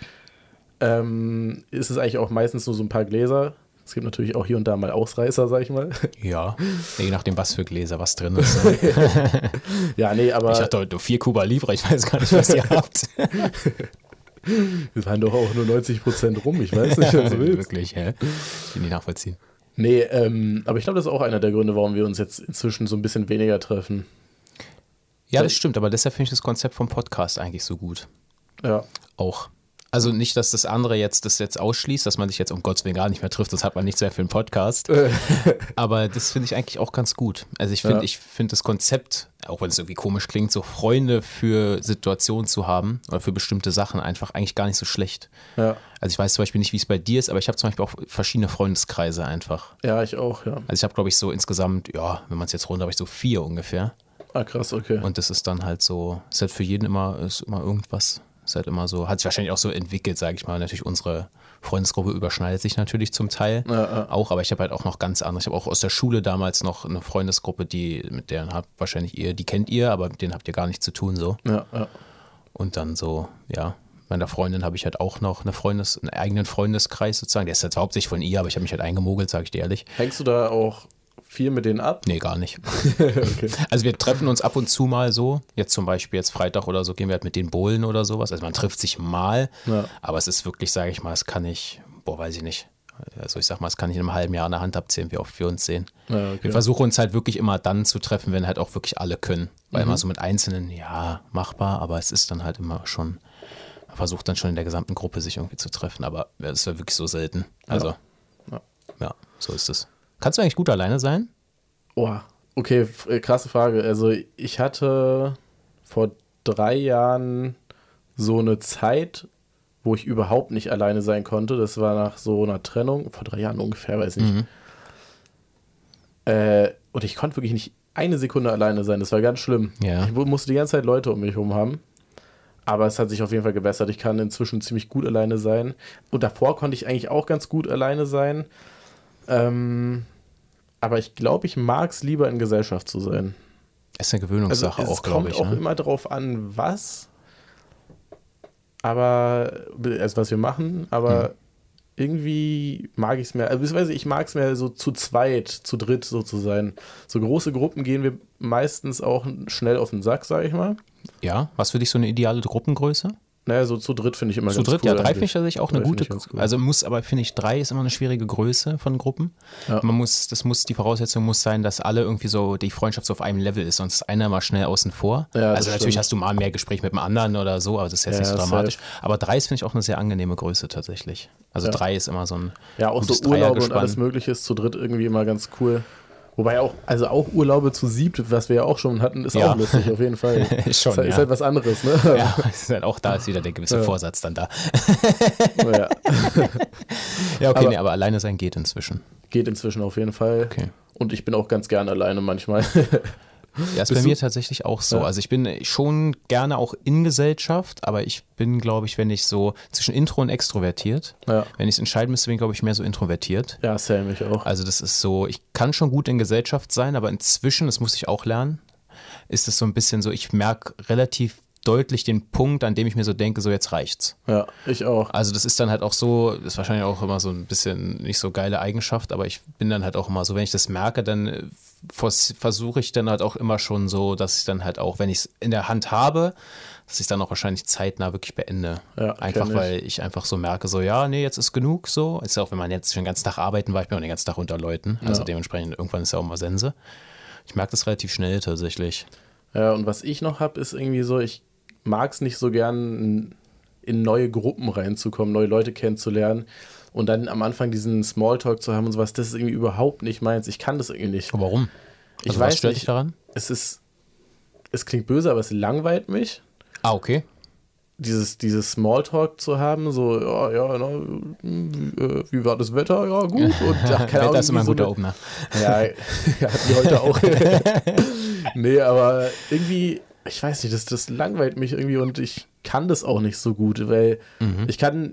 ähm, ist es eigentlich auch meistens nur so ein paar Gläser. Es gibt natürlich auch hier und da mal Ausreißer, sag ich mal. Ja, je nachdem, was für Gläser, was drin ist. Ja, nee, aber Ich hatte heute nur vier Cuba Libre, ich weiß gar nicht, was ihr habt. wir waren doch auch nur neunzig Prozent rum. Ich weiß nicht, was du willst. Wirklich, hä? Ich kann nicht nachvollziehen. Nee, ähm, aber ich glaube, das ist auch einer der Gründe, warum wir uns jetzt inzwischen so ein bisschen weniger treffen. Ja, das stimmt, aber deshalb finde ich das Konzept vom Podcast eigentlich so gut. Ja. Auch. Also nicht, dass das andere jetzt das jetzt ausschließt, dass man sich jetzt um Gottes Willen gar nicht mehr trifft, das hat man nichts mehr für einen Podcast. Aber das finde ich eigentlich auch ganz gut. Also ich finde, Ja. ich finde das Konzept, auch wenn es irgendwie komisch klingt, so Freunde für Situationen zu haben oder für bestimmte Sachen einfach eigentlich gar nicht so schlecht. Ja, Also ich weiß zum Beispiel nicht, wie es bei dir ist, aber ich habe zum Beispiel auch verschiedene Freundeskreise einfach. ja, ich auch, ja. Also ich habe, glaube ich, so insgesamt, ja, wenn man es jetzt runter, habe ich so vier ungefähr. Ah, krass, okay. Und das ist dann halt so, ist halt für jeden immer, ist immer irgendwas. Ist halt immer so, hat sich wahrscheinlich auch so entwickelt, sage ich mal. Natürlich unsere Freundesgruppe überschneidet sich natürlich zum Teil Ja, ja. auch, aber ich habe halt auch noch ganz andere. Ich habe auch aus der Schule damals noch eine Freundesgruppe, die, mit deren habt wahrscheinlich ihr, die kennt ihr, aber mit denen habt ihr gar nichts zu tun so. Ja, ja. Und dann so, ja, meiner Freundin habe ich halt auch noch eine Freundes, einen eigenen Freundeskreis sozusagen. Der ist jetzt hauptsächlich von ihr, aber ich habe mich halt eingemogelt, sage ich dir ehrlich. Hängst du da auch viel mit denen ab? Nee, gar nicht. Okay. Also wir treffen uns ab und zu mal so. Jetzt zum Beispiel jetzt Freitag oder so gehen wir halt mit den Bowlen oder sowas. Also man trifft sich mal, Ja. aber es ist wirklich, sage ich mal, es kann ich, boah, weiß ich nicht. Also ich sag mal, es kann ich in einem halben Jahr an der Hand abzählen, wie oft wir uns sehen. Ja, okay. Wir versuchen uns halt wirklich immer dann zu treffen, wenn halt auch wirklich alle können. Weil immer so mit Einzelnen, ja, machbar, aber es ist dann halt immer schon, man versucht dann schon in der gesamten Gruppe sich irgendwie zu treffen, aber das ist ja wirklich so selten. Also, Ja. ja, so ist es. Kannst du eigentlich gut alleine sein? Oh, okay, f- äh, krasse Frage. Also ich hatte vor drei Jahren so eine Zeit, wo ich überhaupt nicht alleine sein konnte. Das war nach so einer Trennung, vor drei Jahren ungefähr, weiß nicht. Mhm. Äh, und ich konnte wirklich nicht eine Sekunde alleine sein. Das war ganz schlimm. Ja. Ich mu- musste die ganze Zeit Leute um mich herum haben. Aber es hat sich auf jeden Fall gebessert. Ich kann inzwischen ziemlich gut alleine sein. Und davor konnte ich eigentlich auch ganz gut alleine sein. Ähm, aber ich glaube, ich mag es lieber in Gesellschaft zu sein. Ist eine Also Gewöhnungssache es auch, glaube kommt ich. auch Ne? immer drauf an, was. Aber, also was wir machen, aber Hm. irgendwie mag ich es mehr, also beziehungsweise ich mag es mehr so zu zweit, zu dritt so zu sein. So große Gruppen gehen wir meistens auch schnell auf den Sack, sag ich mal. Ja, was für dich so eine ideale Gruppengröße? Naja, so zu dritt finde ich immer Zu ganz dritt, cool. ja, drei finde eigentlich. ich tatsächlich auch eine Drei finde gute, ich ganz cool. also muss, aber finde ich, drei ist immer eine schwierige Größe von Gruppen. Ja. Man muss, das muss, die Voraussetzung muss sein, dass alle irgendwie so, die Freundschaft so auf einem Level ist, sonst ist einer mal schnell außen vor. Ja, das also natürlich stimmt. hast du mal mehr Gespräch mit dem anderen oder so, aber das ist jetzt Ja, nicht so safe. dramatisch. Aber drei ist, finde ich, auch eine sehr angenehme Größe tatsächlich. Also Ja. drei ist immer so ein Ja, auch so gutes Urlaube und Dreiergespann. alles Mögliche ist zu dritt irgendwie immer ganz cool. Wobei auch, also auch Urlaube zu siebt, was wir ja auch schon hatten, ist Ja. auch lustig, auf jeden Fall. Schon, ist, halt, ja. ist halt was anderes, ne? Ja, ist halt auch da ist wieder der gewisse Ja. Vorsatz dann da. Ja. Ja, okay, Aber- nee, aber alleine sein geht inzwischen. Geht inzwischen auf jeden Fall. Okay. Und ich bin auch ganz gern alleine manchmal. Ja, ist Bist bei du- mir tatsächlich auch so. Ja. Also ich bin schon gerne auch in Gesellschaft, aber ich bin, glaube ich, wenn ich so zwischen Intro und extrovertiert, Ja, wenn ich es entscheiden müsste, bin ich, glaube ich, mehr so introvertiert. ja, Sam, ich auch. Also das ist so, ich kann schon gut in Gesellschaft sein, aber inzwischen, das muss ich auch lernen, ist es so ein bisschen so, ich merke relativ deutlich den Punkt, an dem ich mir so denke, so jetzt reicht's. Ja, ich auch. Also das ist dann halt auch so, das ist wahrscheinlich auch immer so ein bisschen nicht so geile Eigenschaft, aber ich bin dann halt auch immer so, wenn ich das merke, dann äh, vers versuche ich dann halt auch immer schon so, dass ich dann halt auch, wenn ich es in der Hand habe, dass ich dann auch wahrscheinlich zeitnah wirklich beende. Ja, Einfach kenn ich. weil ich einfach so merke, so ja, nee, jetzt ist genug so. Ist ja auch, wenn man jetzt schon den ganzen Tag arbeiten war, ich bin auch den ganzen Tag unter Leuten, also Ja. dementsprechend irgendwann ist ja auch mal Sense. Ich merke das relativ schnell tatsächlich. Ja, und was ich noch habe, ist irgendwie so, ich mag es nicht so gern, in neue Gruppen reinzukommen, neue Leute kennenzulernen und dann am Anfang diesen Smalltalk zu haben und sowas, das ist irgendwie überhaupt nicht meins. Ich kann das irgendwie nicht. Aber warum? Ich Also was weiß stört nicht. dich daran? Es ist, es klingt böse, aber es langweilt mich. Ah, okay. Dieses, dieses Smalltalk zu haben, so, ja, ja, na, wie, wie war das Wetter? Ja, gut. Und ja, keine Ahnung, Wetter ist immer ein irgendwie guter so Opener. eine, ja, ja, hatten wir heute auch. Nee, aber irgendwie, ich weiß nicht, das, das langweilt mich irgendwie und ich kann das auch nicht so gut, weil Mhm. ich kann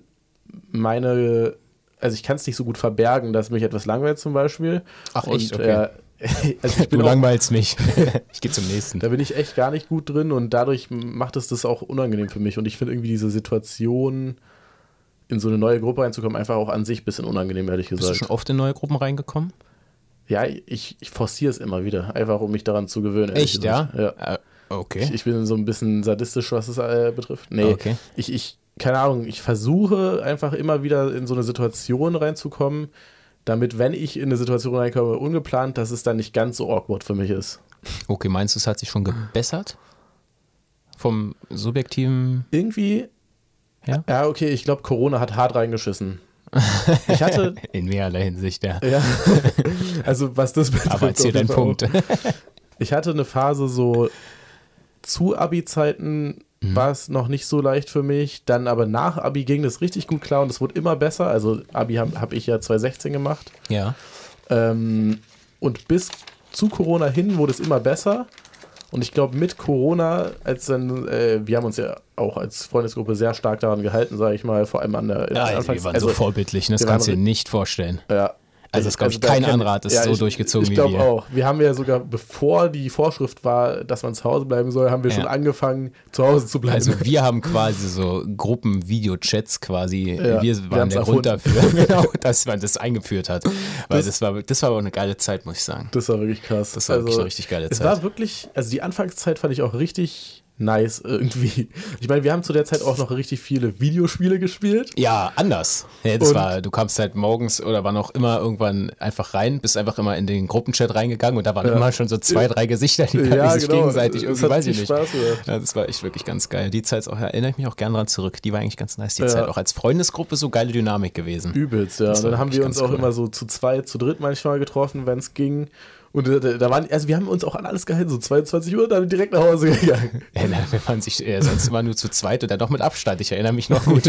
meine, also ich kann es nicht so gut verbergen, dass mich etwas langweilt zum Beispiel. Ach, und, echt? Okay. äh, also ich bin Du auch, langweilst mich. Ich gehe zum nächsten. da bin ich echt gar nicht gut drin und dadurch macht es das auch unangenehm für mich und ich finde irgendwie diese Situation, in so eine neue Gruppe reinzukommen, einfach auch an sich ein bisschen unangenehm, ehrlich Bist du gesagt. schon oft in neue Gruppen reingekommen? Ja, ich, ich forciere es immer wieder, einfach um mich daran zu gewöhnen. ehrlich Echt, ja? gesagt. Ja. Äh, okay. Ich, ich bin so ein bisschen sadistisch, was es äh, betrifft. Nee, Okay. ich, ich, keine Ahnung, ich versuche einfach immer wieder in so eine Situation reinzukommen, damit, wenn ich in eine Situation reinkomme, ungeplant, dass es dann nicht ganz so awkward für mich ist. Okay, meinst du, es hat sich schon gebessert? Vom subjektiven Irgendwie, Ja, ja okay, ich glaube, Corona hat hart reingeschissen. Ich hatte... In mehrerlei Hinsicht, ja. ja. Also was das betrifft. Aber erzähl deinen Punkt. Ich hatte eine Phase so zu Abi-Zeiten mhm. war es noch nicht so leicht für mich. Dann aber nach Abi ging das richtig gut klar und es wurde immer besser. Also Abi habe hab ich ja zwanzig sechzehn gemacht. Ja. Ähm, und bis zu Corona hin wurde es immer besser. Und ich glaube, mit Corona, als dann, äh, wir haben uns ja auch als Freundesgruppe sehr stark daran gehalten, sage ich mal, vor allem an der ja, also Anfangs- wir waren also, so vorbildlich, ne? Das kannst du dir nicht vorstellen. Ja. Also das glaube ich, also kein kenn, anderer hat das ja, so ich, durchgezogen ich wie wir. Ich wir. glaube auch. Wir haben ja sogar, bevor die Vorschrift war, dass man zu Hause bleiben soll, haben wir ja. schon angefangen, zu Hause zu bleiben. Also wir haben quasi so Gruppen-Video-Chats quasi, ja, wir waren wir der Grund dafür, genau, dass man das eingeführt hat. Weil das, das, war, das war aber eine geile Zeit, muss ich sagen. Das war wirklich krass. Das war also, wirklich eine richtig geile Zeit. Es war wirklich, also die Anfangszeit fand ich auch richtig nice irgendwie. Ich meine, wir haben zu der Zeit auch noch richtig viele Videospiele gespielt. Ja, anders. Ja, das war, du kamst halt morgens oder war noch immer irgendwann einfach rein, bist einfach immer in den Gruppenchat reingegangen und da waren ja. immer schon so zwei, drei Gesichter, die, ja, die sich genau. gegenseitig das irgendwie, weiß ich nicht. Spaß ja, das war echt wirklich ganz geil. Die Zeit auch, erinnere ich mich auch gerne dran zurück. Die war eigentlich ganz nice, die ja. Zeit. Auch als Freundesgruppe so geile Dynamik gewesen. Übelst, ja. Und dann haben wir uns auch cool. immer so zu zweit, zu dritt manchmal getroffen, wenn es ging. Und da, da waren, also wir haben uns auch an alles gehalten, so zweiundzwanzig Uhr, dann direkt nach Hause gegangen. Ja, wir waren sich, äh, sonst immer nur zu zweit und dann noch mit Abstand, ich erinnere mich noch gut.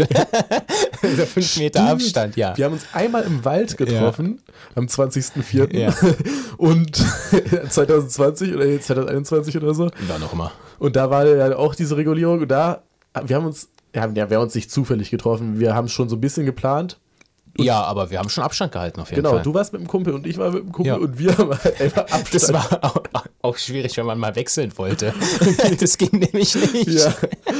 Der fünf Meter Abstand, ja. Wir haben uns einmal im Wald getroffen, ja. am zwanzigsten vierten Ja. und zwanzig zwanzig oder zwanzig einundzwanzig oder so. War noch immer. Und da war ja auch diese Regulierung und da, wir haben uns, ja, wir haben uns nicht zufällig getroffen, wir haben es schon so ein bisschen geplant. Und ja, aber wir haben schon Abstand gehalten auf jeden genau, Fall. Genau, du warst mit dem Kumpel und ich war mit dem Kumpel ja. und wir haben halt einfach Abstand. Das war auch, auch schwierig, wenn man mal wechseln wollte. Das ging nämlich nicht. Ja,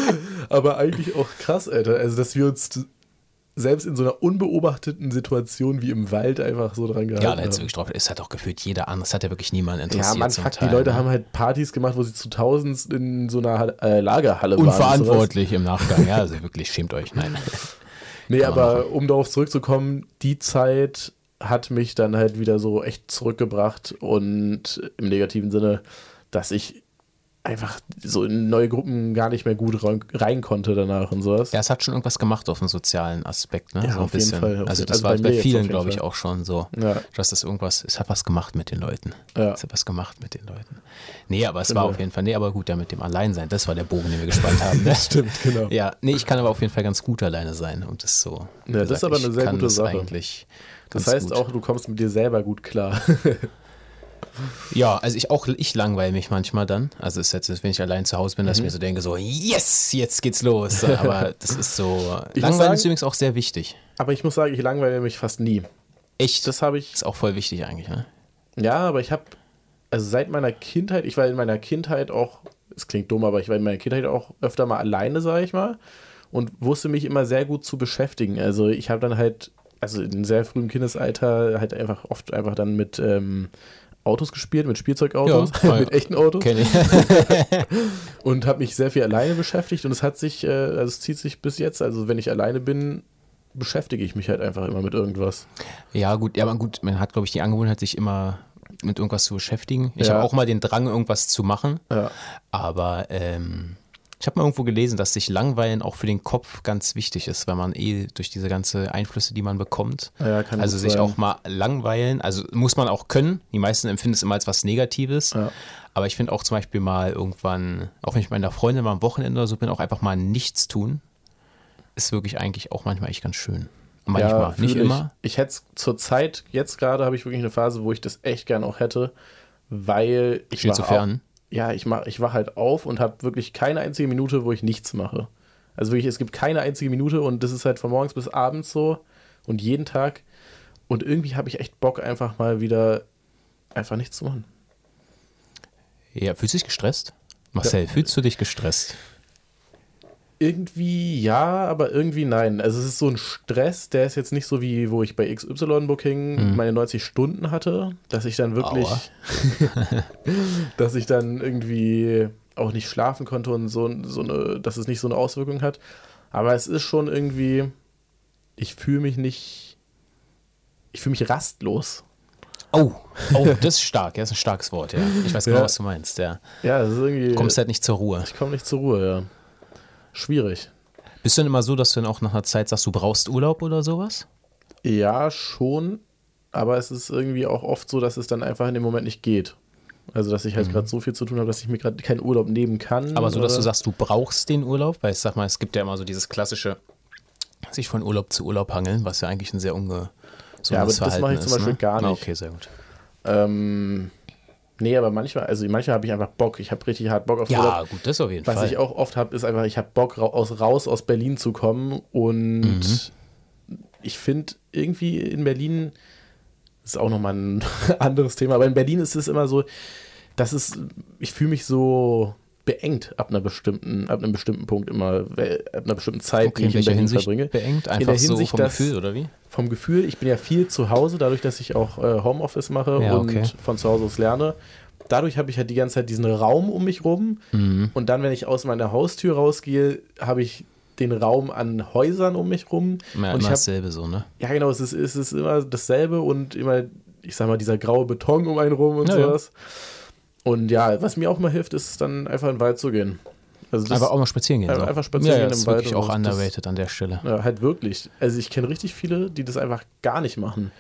aber eigentlich auch krass, Alter. Also, dass wir uns selbst in so einer unbeobachteten Situation wie im Wald einfach so dran gehalten haben. Ja, da hättest du wirklich drauf. Es hat auch gefühlt jeder an. Das hat ja wirklich niemand interessiert. Ja, man, fuck, die Leute ne? haben halt Partys gemacht, wo sie zu tausend in so einer äh, Lagerhalle waren. Unverantwortlich im Nachgang. Ja, also wirklich, schämt euch. Nein. Nee, aber um darauf zurückzukommen, die Zeit hat mich dann halt wieder so echt zurückgebracht und im negativen Sinne, dass ich einfach so in neue Gruppen gar nicht mehr gut rein konnte danach und sowas. Ja, es hat schon irgendwas gemacht auf dem sozialen Aspekt, ne? Ja, so ein auf bisschen. jeden Fall. Also das also war bei, bei vielen, glaube ich, auch schon so. Ja. Dass das irgendwas, es hat was gemacht mit den Leuten. Ja. Es hat was gemacht mit den Leuten. Nee, aber es genau. war auf jeden Fall, nee, aber gut, ja, mit dem Alleinsein, das war der Bogen, den wir gespannt haben. Ne? Stimmt, genau. Ja, nee, ich kann aber auf jeden Fall ganz gut alleine sein und das so. Ja, das gesagt, ist aber eine sehr gute Sache. Eigentlich das heißt gut. auch, du kommst mit dir selber gut klar. Ja, also ich auch, ich langweile mich manchmal dann. Also es ist jetzt, wenn ich allein zu Hause bin, dass mhm. ich mir so denke, so, yes, jetzt geht's los. Aber das ist so, ich Langweilen ist übrigens auch sehr wichtig. Aber ich muss sagen, ich langweile mich fast nie. Echt? Das habe ich. Ist auch voll wichtig eigentlich, ne? Ja, aber ich habe, also seit meiner Kindheit, ich war in meiner Kindheit auch, es klingt dumm, aber ich war in meiner Kindheit auch öfter mal alleine, sage ich mal, und wusste mich immer sehr gut zu beschäftigen. Also ich habe dann halt, also in sehr frühem Kindesalter halt einfach oft einfach dann mit ähm, Autos gespielt, mit Spielzeugautos, ja, mit echten Autos. Kenn ich. Und habe mich sehr viel alleine beschäftigt und es hat sich, äh, also es zieht sich bis jetzt, also wenn ich alleine bin, beschäftige ich mich halt einfach immer mit irgendwas. Ja gut, ja, aber gut, man hat, glaube ich, die Angewohnheit, sich immer mit irgendwas zu beschäftigen. Ich ja. habe auch mal den Drang, irgendwas zu machen, ja. aber ähm, ich habe mal irgendwo gelesen, dass sich Langweilen auch für den Kopf ganz wichtig ist, weil man eh durch diese ganzen Einflüsse, die man bekommt, ja, kann also sich sein. auch mal langweilen, also muss man auch können. Die meisten empfinden es immer als was Negatives, ja. aber ich finde auch zum Beispiel mal irgendwann, auch wenn ich mit meiner Freundin mal am Wochenende oder so bin, auch einfach mal nichts tun, ist wirklich eigentlich auch manchmal echt ganz schön. Manchmal, ja, nicht ich. immer. Ich hätte es zur Zeit, jetzt gerade habe ich wirklich eine Phase, wo ich das echt gern auch hätte, weil ich Viel zu fern. Ja, ich, mach, ich wache halt auf und habe wirklich keine einzige Minute, wo ich nichts mache. Also wirklich, es gibt keine einzige Minute und das ist halt von morgens bis abends so und jeden Tag. Und irgendwie habe ich echt Bock, einfach mal wieder einfach nichts zu machen. Ja, fühlst du dich gestresst? Marcel, ja. Fühlst du dich gestresst? Irgendwie ja, aber irgendwie nein. Also es ist so ein Stress, der ist jetzt nicht so wie, wo ich bei X Y-Booking mhm. meine neunzig Stunden hatte, dass ich dann wirklich, dass ich dann irgendwie auch nicht schlafen konnte und so, so eine, dass es nicht so eine Auswirkung hat. Aber es ist schon irgendwie, ich fühle mich nicht, ich fühle mich rastlos. Oh, oh, das ist stark, das ist ein starkes Wort, ja. Ich weiß genau, ja. was du meinst, ja. Ja, das ist irgendwie. Du kommst halt nicht zur Ruhe. Ich komme nicht zur Ruhe, ja. Schwierig. Bist du denn immer so, dass du dann auch nach einer Zeit sagst, du brauchst Urlaub oder sowas? Ja, schon, aber es ist irgendwie auch oft so, dass es dann einfach in dem Moment nicht geht. Also, dass ich halt mhm. gerade so viel zu tun habe, dass ich mir gerade keinen Urlaub nehmen kann. Aber so, oder? dass du sagst, du brauchst den Urlaub? Weil ich sag mal, es gibt ja immer so dieses klassische, sich von Urlaub zu Urlaub hangeln, was ja eigentlich ein sehr ungesundes ja, aber Verhalten das mache ich zum Beispiel ne? gar nicht. Ah, okay, sehr gut. Ähm, nee, aber manchmal, also manchmal habe ich einfach Bock. Ich habe richtig hart Bock auf ja, Urlaub. Ja, gut, das auf jeden was Fall. Was ich auch oft habe, ist einfach, ich habe Bock, raus, raus aus Berlin zu kommen. Und mhm. ich finde irgendwie in Berlin, das ist auch nochmal ein anderes Thema, aber in Berlin ist es immer so, dass es, ich fühle mich so beengt ab einer bestimmten, ab einem bestimmten Punkt immer, ab einer bestimmten Zeit, okay, die ich in Berlin Hinsicht verbringe. Beengt? Einfach in der Hinsicht, so vom Gefühl, oder wie? Vom Gefühl, ich bin ja viel zu Hause, dadurch, dass ich auch äh, Homeoffice mache ja, und okay. von zu Hause aus lerne. Dadurch habe ich halt die ganze Zeit diesen Raum um mich rum. Mhm. Und dann, wenn ich aus meiner Haustür rausgehe, habe ich den Raum an Häusern um mich rum. Ja, und immer dasselbe so, ne? Ja, genau, es ist, es ist immer dasselbe und immer, ich sag mal, dieser graue Beton um einen rum und ja, sowas. Ja. Und ja, was mir auch mal hilft, ist dann einfach in den Wald zu gehen. Also das einfach auch mal spazieren gehen. Einfach, so. einfach spazieren ja, ja, gehen im im Wald. Wald. Das ist wirklich auch underrated an der Stelle. Ja, halt wirklich. Also ich kenne richtig viele, die das einfach gar nicht machen.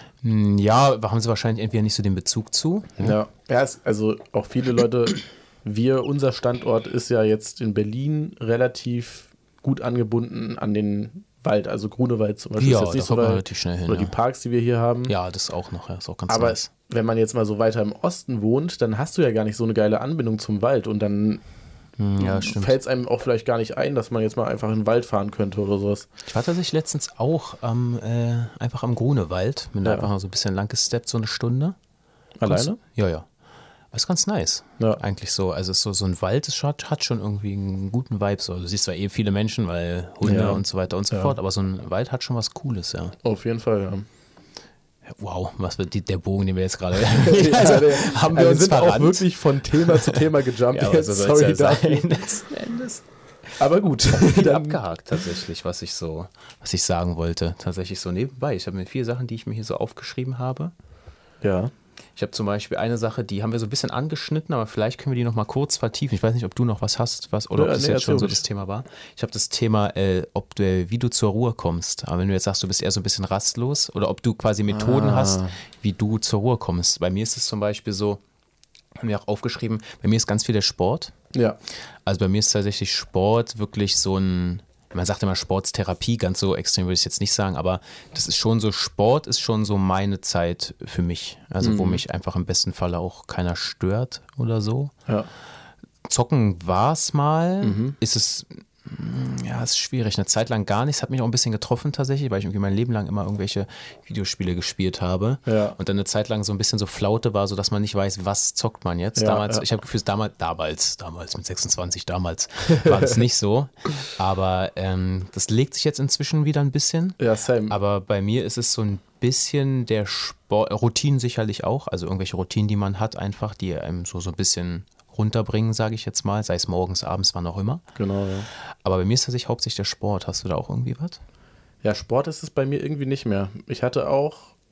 Ja, haben sie wahrscheinlich entweder nicht so den Bezug zu. Ja, ja es, also auch viele Leute, wir, unser Standort ist ja jetzt in Berlin relativ gut angebunden an den Wald, also Grunewald zum Beispiel. Ja, ist jetzt nicht da so kommt man weit, relativ schnell hin. oder ja. die Parks, die wir hier haben. Ja, das auch noch, ja, ist auch ganz Aber nice. wenn man jetzt mal so weiter im Osten wohnt, dann hast du ja gar nicht so eine geile Anbindung zum Wald und dann ja, fällt es einem auch vielleicht gar nicht ein, dass man jetzt mal einfach in den Wald fahren könnte oder sowas. Ich war tatsächlich letztens auch am, äh, einfach am Grunewald. Bin da Ja. einfach mal so ein bisschen lang gesteppt, so eine Stunde. Alleine? Ganz, ja, ja. Das ist ganz nice. Ja. Eigentlich so. Also es ist so, so ein Wald, es hat, hat schon irgendwie einen guten Vibe. So. Du siehst zwar eh viele Menschen, weil Hunde Ja. und so weiter und so Ja. fort, aber so ein Wald hat schon was Cooles, ja. Auf jeden Fall, ja. Wow, was wird die, der Bogen, den wir jetzt gerade also, haben wir also uns sind verrannt. auch wirklich von Thema zu Thema gejumpt. Ja, aber jetzt. so Sorry soll's ja dafür. sein, letzten Endes. Aber gut. Viel Dann, abgehakt tatsächlich, was ich so, was ich sagen wollte. Tatsächlich so nebenbei. Ich habe mir vier Sachen, die ich mir hier so aufgeschrieben habe. ja. Ich habe zum Beispiel eine Sache, die haben wir so ein bisschen angeschnitten, aber vielleicht können wir die noch mal kurz vertiefen. Ich weiß nicht, ob du noch was hast, was oder Ja, ob das nee, jetzt schon erzähl so ruhig. das Thema war. Ich habe das Thema, äh, ob du, wie du zur Ruhe kommst. Aber wenn du jetzt sagst, du bist eher so ein bisschen rastlos oder ob du quasi Methoden Ah. hast, wie du zur Ruhe kommst. Bei mir ist es zum Beispiel so, haben wir auch aufgeschrieben, bei mir ist ganz viel der Sport. Ja. Also bei mir ist tatsächlich Sport wirklich so ein, man sagt immer Sportstherapie, ganz so extrem würde ich es jetzt nicht sagen, aber das ist schon so, Sport ist schon so meine Zeit für mich. Also wo mich einfach im besten Falle auch keiner stört oder so. Ja. Zocken war es mal, ist es, mm, ja, ist schwierig. Eine Zeit lang gar nichts, hat mich auch ein bisschen getroffen tatsächlich, weil ich irgendwie mein Leben lang immer irgendwelche Videospiele gespielt habe. Ja. Und dann eine Zeit lang so ein bisschen so Flaute war, so dass man nicht weiß, was zockt man jetzt. Ja, damals, ja. ich habe Gefühl, damals, damals, damals mit sechsundzwanzig, damals war das nicht so. Aber ähm, das legt sich jetzt inzwischen wieder ein bisschen. Ja, same. Aber bei mir ist es so ein bisschen der Sport, Routinen sicherlich auch, also irgendwelche Routinen, die man hat einfach, die einem so, so ein bisschen runterbringen, sage ich jetzt mal, sei es morgens, abends, wann auch immer. Genau, ja. Aber bei mir ist tatsächlich hauptsächlich der Sport. Hast du da auch irgendwie was? Ja, Sport ist es bei mir irgendwie nicht mehr. Ich hatte auch,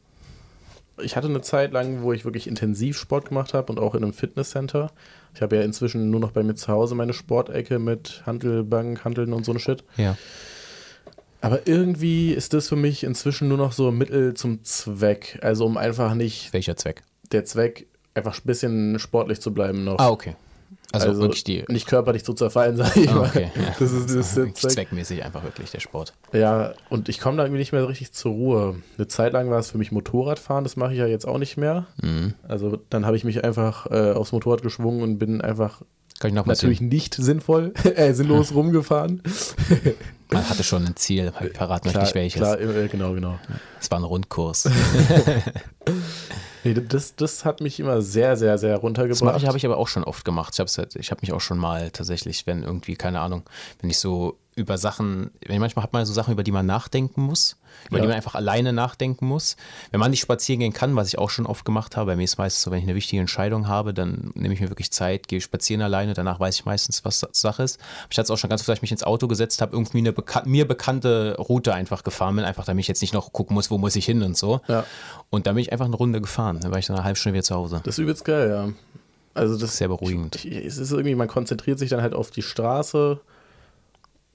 ich hatte eine Zeit lang, wo ich wirklich intensiv Sport gemacht habe und auch in einem Fitnesscenter. Ich habe ja inzwischen nur noch bei mir zu Hause meine Sportecke mit Hantelbank, Hanteln und so ein Shit. Ja. Aber irgendwie ist das für mich inzwischen nur noch so ein Mittel zum Zweck. Also um einfach nicht Welcher Zweck? der Zweck, einfach ein bisschen sportlich zu bleiben noch. Ah, okay. Also, Also wirklich die. nicht körperlich zu zerfallen, sage ich Ah, mal. okay. Ja. Das ist, das ist der Wirklich Zweck. zweckmäßig einfach wirklich der Sport. Ja, und ich komme da irgendwie nicht mehr so richtig zur Ruhe. Eine Zeit lang war es für mich Motorradfahren, das mache ich ja jetzt auch nicht mehr. Mhm. Also dann habe ich mich einfach äh, aufs Motorrad geschwungen und bin einfach Kann ich noch natürlich nicht sinnvoll, äh, sinnlos rumgefahren. Man hatte schon ein Ziel, verraten euch nicht welches. Klar, äh, genau, genau. Es war ein Rundkurs. Nee, das, das hat mich immer sehr, sehr, sehr Das runtergebracht. mache ich, habe ich aber auch schon oft gemacht. Ich habe ich hab mich auch schon mal tatsächlich, wenn irgendwie, keine Ahnung, wenn ich so über Sachen, wenn manchmal hat man so Sachen, über die man nachdenken muss, über Ja. die man einfach alleine nachdenken muss. Wenn man nicht spazieren gehen kann, was ich auch schon oft gemacht habe, bei mir ist meistens so, wenn ich eine wichtige Entscheidung habe, dann nehme ich mir wirklich Zeit, gehe spazieren alleine, danach weiß ich meistens, was Sache ist. Ich hatte es auch schon ganz oft, dass ich mich ins Auto gesetzt habe, irgendwie eine bekan- mir bekannte Route einfach gefahren bin, einfach damit ich jetzt nicht noch gucken muss, wo muss ich hin und so. Ja. Und dann bin ich einfach eine Runde gefahren, dann war ich dann eine halbe Stunde wieder zu Hause. Das ist übelst geil, ja. Also das Sehr beruhigend. Ich, ich, es ist irgendwie, man konzentriert sich dann halt auf die Straße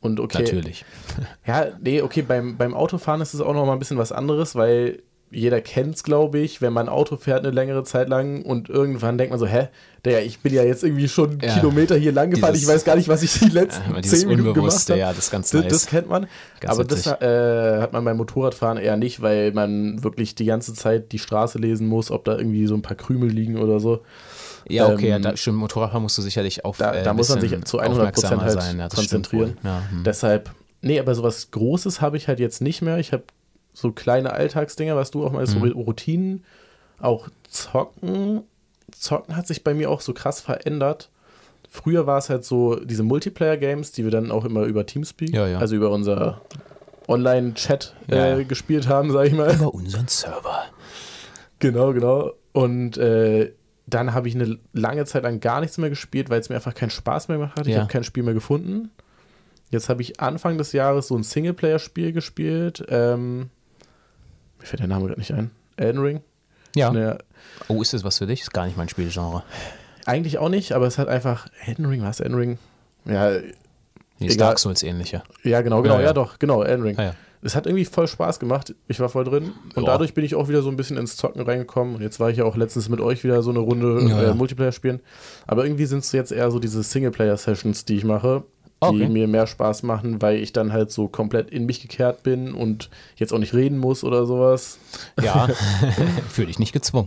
Und okay. Natürlich. Ja, nee, okay, beim, beim Autofahren ist es auch noch mal ein bisschen was anderes, weil jeder kennt es, glaube ich, wenn man Auto fährt eine längere Zeit lang und irgendwann denkt man so, hä, der, ich bin ja jetzt irgendwie schon ja, Kilometer hier lang gefahren, ich weiß gar nicht, was ich die letzten ja, zehn Minuten gemacht habe. Ja, das ist ganz das, nice. Das kennt man, ganz aber witzig. Das äh, hat man beim Motorradfahren eher nicht, weil man wirklich die ganze Zeit die Straße lesen muss, ob da irgendwie so ein paar Krümel liegen oder so. Ja, okay, ähm, ja, da, stimmt, Motorradfahren musst du sicherlich auf Da, äh, da muss man sich zu hundert Prozent halt sein, ja, konzentrieren. Ja, hm. Deshalb, nee, aber sowas Großes habe ich halt jetzt nicht mehr. Ich habe so kleine Alltagsdinger, was du auch mal, so hm. Routinen, auch Zocken. Zocken hat sich bei mir auch so krass verändert. Früher war es halt so diese Multiplayer-Games, die wir dann auch immer über Teamspeak, ja, ja. also über unser Online-Chat ja, äh, ja. gespielt haben, sag ich mal. Über unseren Server. Genau, genau. Und äh, dann habe ich eine lange Zeit lang gar nichts mehr gespielt, weil es mir einfach keinen Spaß mehr gemacht hat. Ich ja. habe kein Spiel mehr gefunden. Jetzt habe ich Anfang des Jahres so ein Singleplayer-Spiel gespielt. Ähm, mir fällt der Name gerade nicht ein. Elden Ring? Ja. Ne, oh, ist das was für dich? Ist gar nicht mein Spielgenre. eigentlich auch nicht, aber es hat einfach. Elden Ring, was? Elden Ring? Ja. Die ist Dark Souls ähnliche. Ja, genau, genau. Ja, ja, ja. ja doch, genau, Elden Ring. Ah, ja. Es hat irgendwie voll Spaß gemacht. Ich war voll drin. Und Boah. dadurch bin ich auch wieder so ein bisschen ins Zocken reingekommen. Und jetzt war ich ja auch letztens mit euch wieder so eine Runde Ja, äh, ja. Multiplayer spielen. Aber irgendwie sind es jetzt eher so diese Singleplayer-Sessions, die ich mache, die Okay. mir mehr Spaß machen, weil ich dann halt so komplett in mich gekehrt bin und jetzt auch nicht reden muss oder sowas. Ja, fühle dich nicht gezwungen.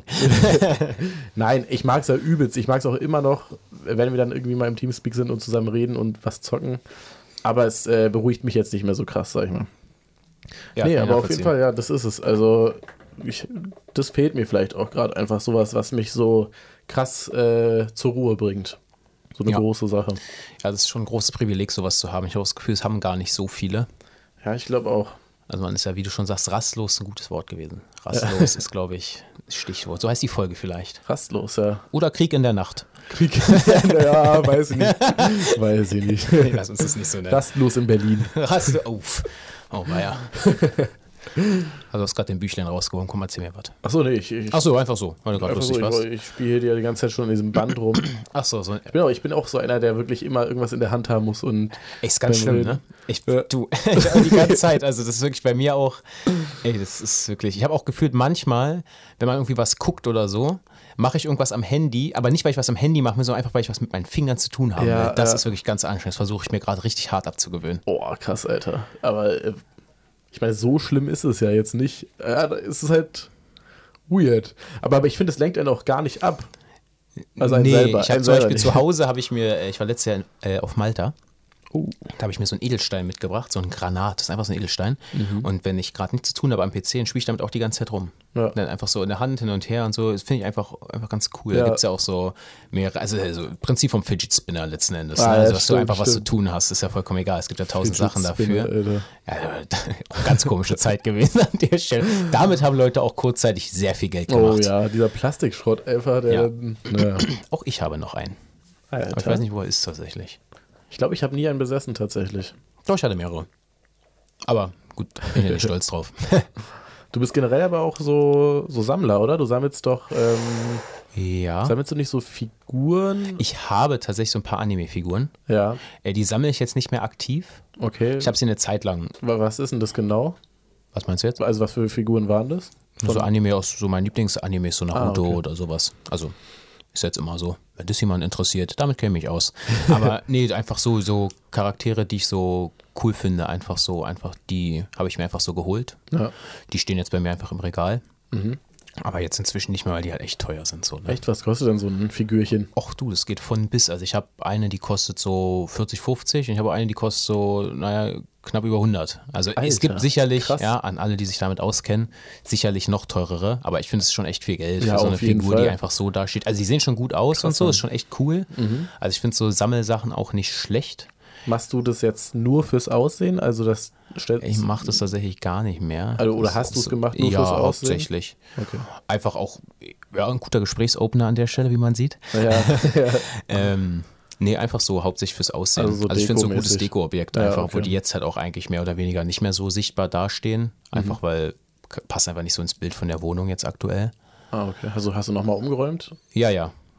Nein, ich mag es ja übelst. Ich mag es auch immer noch, wenn wir dann irgendwie mal im Teamspeak sind und zusammen reden und was zocken. Aber es äh, beruhigt mich jetzt nicht mehr so krass, sag ich mal. Ja, nee, kann ich aber auf jeden nachvollziehen. Fall, ja, das ist es. Also, ich, das fehlt mir vielleicht auch gerade einfach sowas, was mich so krass äh, zur Ruhe bringt. So eine Ja. große Sache. Ja, das ist schon ein großes Privileg, sowas zu haben. Ich habe das Gefühl, es haben gar nicht so viele. Ja, ich glaube auch. Also man ist ja, wie du schon sagst, rastlos ein gutes Wort gewesen. Rastlos ist, glaube ich, das Stichwort. So heißt die Folge vielleicht. Rastlos, ja. Oder Krieg in der Nacht. Krieg. Ja, weiß ich nicht. Weiß ich nicht. Nee, lass uns das nicht so nennen. Rastlos in Berlin. Rast auf. Oh, weia. Also du hast gerade den Büchlein rausgehoben. Komm, erzähl mir was. Achso, nee, ich, ich, Ach so, einfach so, weil du gerade einfach so, lustig warst. ich, ich spiele hier die ganze Zeit schon in diesem Band rum. Ach so, so. Ich bin, auch, ich bin auch so einer, der wirklich immer irgendwas in der Hand haben muss. Und Ey, ist ganz beim schlimm, Reden. ne? Ich, Ja. du, die ganze Zeit, also das ist wirklich bei mir auch, ey, das ist wirklich, ich habe auch gefühlt manchmal, wenn man irgendwie was guckt oder so, mache ich irgendwas am Handy, aber nicht, weil ich was am Handy mache, sondern einfach, weil ich was mit meinen Fingern zu tun habe. Ja, das ja. ist wirklich ganz anstrengend. Das versuche ich mir gerade richtig hart abzugewöhnen. Oh, krass, Alter. Aber äh, ich meine, so schlimm ist es ja jetzt nicht. Ja, da ist es halt weird. Aber, aber ich finde, es lenkt einen auch gar nicht ab. Also einen nee, selber. ich habe einen zum selber Beispiel nicht. zu Hause, habe ich mir, äh, ich war letztes Jahr äh, auf Malta. Oh. Da habe ich mir so einen Edelstein mitgebracht, so ein Granat, das ist einfach so ein Edelstein. Mhm. Und wenn ich gerade nichts zu tun habe am P C, dann spiele ich damit auch die ganze Zeit rum. Ja. Dann einfach so in der Hand hin und her und so, das finde ich einfach, einfach ganz cool. Ja. Da gibt es ja auch so mehrere, also, also Prinzip vom Fidget Spinner letzten Endes. Ah, ne? ja, Also, dass stimmt, du einfach was zu stimmt. tun hast, ist ja vollkommen egal. Es gibt ja tausend Fidget Sachen dafür. Spinner, Alter. Ja, ganz komische Zeit gewesen an der Stelle. Damit haben Leute auch kurzzeitig sehr viel Geld Oh gemacht. ja, dieser Plastikschrott einfach, der. Ja. Naja. Auch ich habe noch einen. Alter. Aber ich weiß nicht, wo er ist tatsächlich. Ich glaube, ich habe nie einen besessen tatsächlich. Doch, ich hatte mehrere. Aber gut, bin ich ja nicht stolz drauf. Du bist generell aber auch so, so Sammler, oder? Du sammelst doch, ähm, Ja. sammelst du nicht so Figuren? Ich habe tatsächlich so ein paar Anime-Figuren. Ja, Äh, Die sammle ich jetzt nicht mehr aktiv. okay. Ich habe sie eine Zeit lang. Wa- Was ist denn das genau? Was meinst du jetzt? Also was für Figuren waren das? So Anime aus, so mein Lieblingsanime ist so Naruto Ah, okay. oder sowas. Also ist jetzt immer so. Wenn das jemand interessiert, damit kenne ich mich aus. Aber nee, einfach so, so Charaktere, die ich so cool finde, einfach so, einfach die habe ich mir einfach so geholt. Ja. Die stehen jetzt bei mir einfach im Regal. Mhm. Aber jetzt inzwischen nicht mehr, weil die halt echt teuer sind. So, ne? Echt, was kostet denn so ein Figürchen? Och du, das geht von bis. Also ich habe eine, die kostet so vierzig, fünfzig und ich habe eine, die kostet so, naja, knapp über hundert. Also es Alter, gibt sicherlich, krass. ja, an alle, die sich damit auskennen, sicherlich noch teurere, aber ich finde es ist schon echt viel Geld Ja, für so auf eine jeden Figur, Fall. die einfach so dasteht. Also die sehen schon gut aus und so, Mann. ist schon echt cool. Mhm. Also ich finde so Sammelsachen auch nicht schlecht. Machst du das jetzt nur fürs Aussehen? Also das stellt Ich mache das tatsächlich gar nicht mehr. Also, oder Das hast ist du es so- gemacht nur ja, fürs Aussehen? hauptsächlich. Okay. Einfach auch, ja, ein guter Gesprächsopener an der Stelle, wie man sieht. Ja, ja. Ähm, nee, einfach so hauptsächlich fürs Aussehen. Also Also, so ich finde so ein gutes dekomäßig. Deko-Objekt Ja, einfach, okay. obwohl die jetzt halt auch eigentlich mehr oder weniger nicht mehr so sichtbar dastehen. Einfach weil, k- passt einfach nicht so ins Bild von der Wohnung jetzt aktuell. Ah, okay. Also hast du nochmal umgeräumt? Ja, ja. Ah.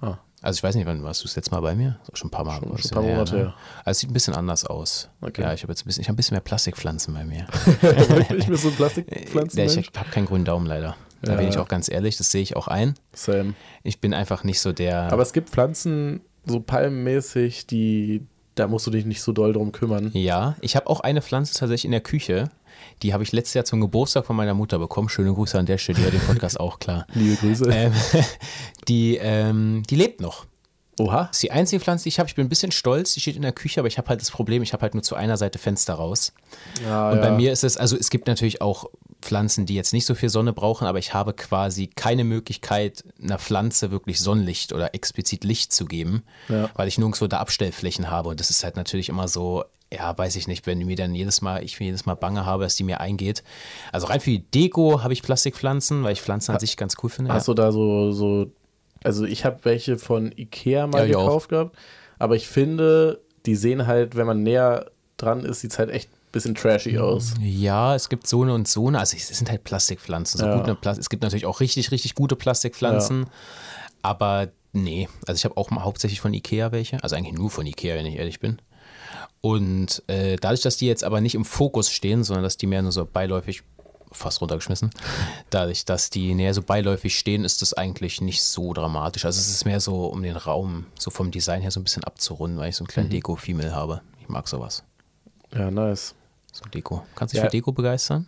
Also ich weiß nicht, wann warst du das letzte Mal bei mir? Das ist schon ein paar Mal. Schon, ein schon ein paar Monate, her, ja. ne? Also es sieht ein bisschen anders aus. Okay. Ja, ich habe jetzt ein bisschen, ich habe ein bisschen mehr Plastikpflanzen bei mir. Wirklich mit so einem Plastikpflanzen? Ja, ich habe keinen grünen Daumen leider. Da Ja. bin ich auch ganz ehrlich, das sehe ich auch ein. Same. Ich bin einfach nicht so der... Aber es gibt Pflanzen, so palmenmäßig, die, da musst du dich nicht so doll drum kümmern. Ja, ich habe auch eine Pflanze tatsächlich in der Küche. Die habe ich letztes Jahr zum Geburtstag von meiner Mutter bekommen. Schöne Grüße an der Stelle, die hört den Podcast auch klar. Liebe Grüße. Ähm, die, ähm, die lebt noch. Oha. Das ist die einzige Pflanze, die ich habe. Ich bin ein bisschen stolz. Die steht in der Küche, aber ich habe halt das Problem, ich habe halt nur zu einer Seite Fenster raus. Ja, Und ja. bei mir ist es, also es gibt natürlich auch Pflanzen, die jetzt nicht so viel Sonne brauchen, aber ich habe quasi keine Möglichkeit, einer Pflanze wirklich Sonnenlicht oder explizit Licht zu geben, Ja. weil ich nirgendwo da Abstellflächen habe. Und das ist halt natürlich immer so, ja, weiß ich nicht, wenn mir dann jedes Mal, ich mir jedes Mal Bange habe, dass die mir eingeht. Also rein für die Deko habe ich Plastikpflanzen, weil ich Pflanzen an sich ganz cool finde. Hast du da so, so, also ich habe welche von Ikea mal Ja, ich auch. gekauft gehabt, aber ich finde, die sehen halt, wenn man näher dran ist, sieht es halt echt ein bisschen trashy aus. Ja, es gibt so eine und so eine. Also es sind halt Plastikpflanzen. So Ja. gute Plas- es gibt natürlich auch richtig, richtig gute Plastikpflanzen. Aber nee, also ich habe auch mal hauptsächlich von Ikea welche. Also eigentlich nur von Ikea, wenn ich ehrlich bin. Und äh, dadurch, dass die jetzt aber nicht im Fokus stehen, sondern dass die mehr nur so beiläufig, fast runtergeschmissen, dadurch, dass die näher so beiläufig stehen, ist das eigentlich nicht so dramatisch. Also es ist mehr so, um den Raum so vom Design her so ein bisschen abzurunden, weil ich so einen kleinen Deko-Female habe. Ich mag sowas. Ja, nice. So Deko. Kannst du dich Ja. für Deko begeistern?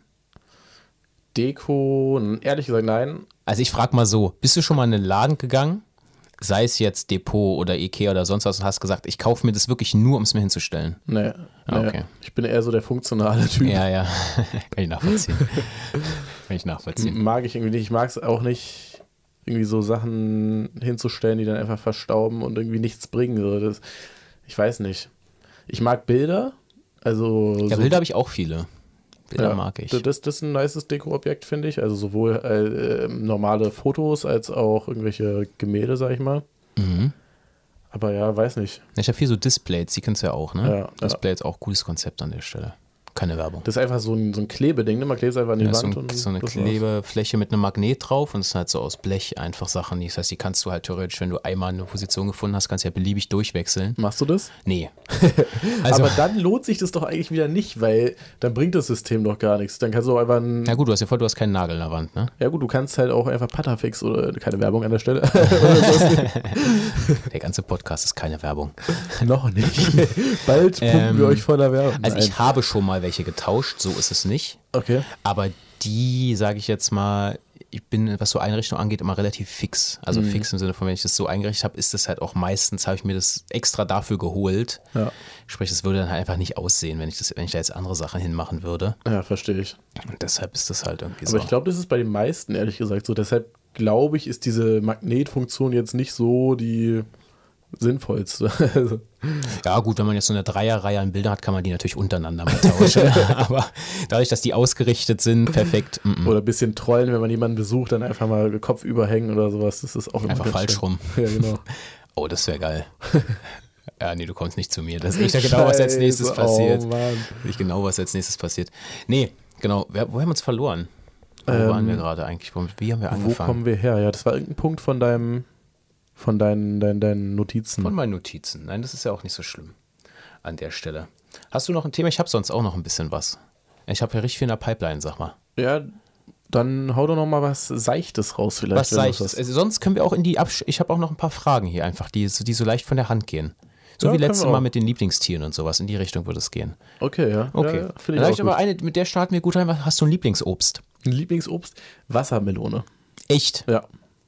Deko, ehrlich gesagt, nein. Also ich frage mal so, bist du schon mal in einen Laden gegangen, sei es jetzt Depot oder Ikea oder sonst was und hast gesagt, ich kaufe mir das wirklich nur, um es mir hinzustellen? Nee, Ah, nee. okay. Ich bin eher so der funktionale Typ. Ja, ja, kann ich nachvollziehen. Kann ich nachvollziehen. Mag ich irgendwie nicht. Ich mag es auch nicht, irgendwie so Sachen hinzustellen, die dann einfach verstauben und irgendwie nichts bringen. So, das, ich weiß nicht. Ich mag Bilder. Also Ja, so, Bilder habe ich auch viele. Bilder ja, mag ich. Das, das ist ein nices Deko-Objekt, finde ich. Also sowohl äh, äh, normale Fotos als auch irgendwelche Gemälde, sag ich mal. Mhm. Aber ja, weiß nicht. Ich habe viel so Displays, die kennst du ja auch, ne? Ja, ja. Displays auch cooles Konzept an der Stelle. Keine Werbung. Das ist einfach so ein, so ein Klebeding, ne? Man klebt es einfach an die Ja, Wand. so, ein, und so eine das war's. Klebefläche mit einem Magnet drauf und es ist halt so aus Blech einfach Sachen. Das heißt, die kannst du halt theoretisch, wenn du einmal eine Position gefunden hast, kannst du ja beliebig durchwechseln. Machst du das? Nee. Also, Aber dann lohnt sich das doch eigentlich wieder nicht, weil dann bringt das System doch gar nichts. Dann kannst du auch einfach ein, na gut, du hast ja vor, du hast keinen Nagel in der Wand, ne? ja gut, du kannst halt auch einfach Patafix oder keine Werbung an der Stelle. Der ganze Podcast ist keine Werbung. Noch nicht. Bald pumpen Ähm, wir euch voller Werbung. Also Nein. ich habe schon mal welche getauscht, so ist es nicht. Okay. Aber die, sage ich jetzt mal, ich bin, was so Einrichtung angeht, immer relativ fix. Also Mhm. fix im Sinne von, wenn ich das so eingerichtet habe, ist das halt auch meistens, habe ich mir das extra dafür geholt. Ja. Sprich, es würde dann halt einfach nicht aussehen, wenn ich, das, wenn ich da jetzt andere Sachen hinmachen würde. Ja, verstehe ich. Und deshalb ist das halt irgendwie Aber so. ich glaube, das ist bei den meisten, ehrlich gesagt, so. Deshalb glaube ich, ist diese Magnetfunktion jetzt nicht so die sinnvollste. Also, Ja gut, wenn man jetzt so eine Dreierreihe an Bildern hat, kann man die natürlich untereinander mal tauschen. Aber dadurch, dass die ausgerichtet sind, perfekt. Mm -mm. oder ein bisschen trollen, wenn man jemanden besucht, dann einfach mal Kopf überhängen oder sowas. Das ist auch immer Einfach ganz falsch schön. rum. Ja, genau. Oh, das wäre geil. Ja, nee, du kommst nicht zu mir. Das ist ja genau, was als nächstes Scheiße, passiert. Oh, Mann. Nicht genau, was als nächstes passiert. Nee, genau. Wer, wo haben wir uns verloren? Wo Ähm, waren wir gerade eigentlich? Wo- Wie haben wir Wo angefangen? kommen wir her? Ja, das war irgendein Punkt von deinem, von deinen, deinen, deinen Notizen. Von meinen Notizen. Nein, das ist ja auch nicht so schlimm an der Stelle. Hast du noch ein Thema? Ich habe sonst auch noch ein bisschen was. Ich habe ja richtig viel in der Pipeline, sag mal. Ja, dann hau doch noch mal was Seichtes raus vielleicht. Was wenn du Seichtes. hast. Also sonst können wir auch in die Absch Ich habe auch noch ein paar Fragen hier einfach, die, so- die so leicht von der Hand gehen. So Ja, wie können letztes wir Mal auch. mit den Lieblingstieren und sowas. In die Richtung würde es gehen. Okay, ja. Okay. Ja, Dann finde habe ich ich auch aber gut. eine, mit der starten wir gut rein. Hast du ein Lieblingsobst? Ein Lieblingsobst? Wassermelone. Echt? Ja.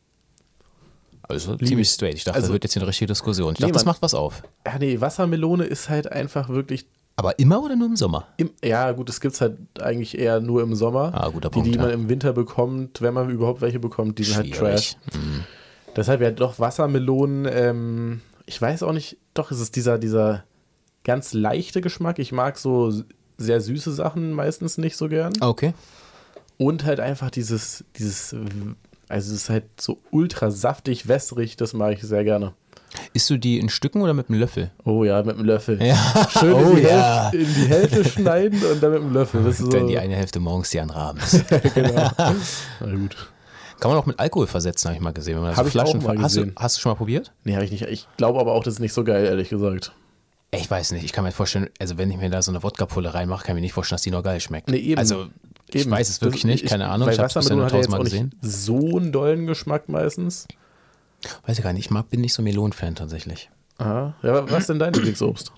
Also Lieb ziemlich ich. straight. Ich dachte, Also- das wird jetzt hier eine richtige Diskussion. Ich Nee, dachte, das Mann. macht was auf. Ja, nee, Wassermelone ist halt einfach wirklich. Aber immer oder nur im Sommer? Im, ja, gut, das gibt es halt eigentlich eher nur im Sommer. Ah, guter die, Punkt, die ja. man im Winter bekommt, wenn man überhaupt welche bekommt, die sind halt Schwierig. Trash. Deshalb ja doch Wassermelonen, ähm, ich weiß auch nicht, doch, es ist dieser, dieser ganz leichte Geschmack. Ich mag so sehr süße Sachen meistens nicht so gern. Okay. Und halt einfach dieses, dieses, also es ist halt so ultra saftig, wässrig, das mag ich sehr gerne. Isst du die in Stücken oder mit einem Löffel? Oh ja, mit dem Löffel. Ja. Schön Oh in, die ja. Hälfte, in die Hälfte schneiden und dann mit dem Löffel. Das ist so, Dann die eine Hälfte morgens, die andere abends. genau. Na gut. Kann man auch mit Alkohol versetzen, habe ich mal gesehen. Wenn man Hab so ich auch Flaschen mal hast, du, gesehen. hast du schon mal probiert? Nee, habe ich nicht. Ich glaube aber auch, das ist nicht so geil, ehrlich gesagt. Ich weiß nicht, ich kann mir vorstellen, also wenn ich mir da so eine Wodka-Pulle reinmache, kann ich mir nicht vorstellen, dass die noch geil schmeckt. Nee, eben. Also ich Eben. weiß es wirklich Das- nicht, ich- keine Ahnung. Weil Ich habe es bisher Wassermelone nur hat ja jetzt tausendmal auch gesehen. nicht so einen dollen Geschmack meistens. Weiß ich gar nicht, ich mag, bin nicht so Melonen-Fan tatsächlich. Aha. Ja, was ist denn dein Lieblingsobst?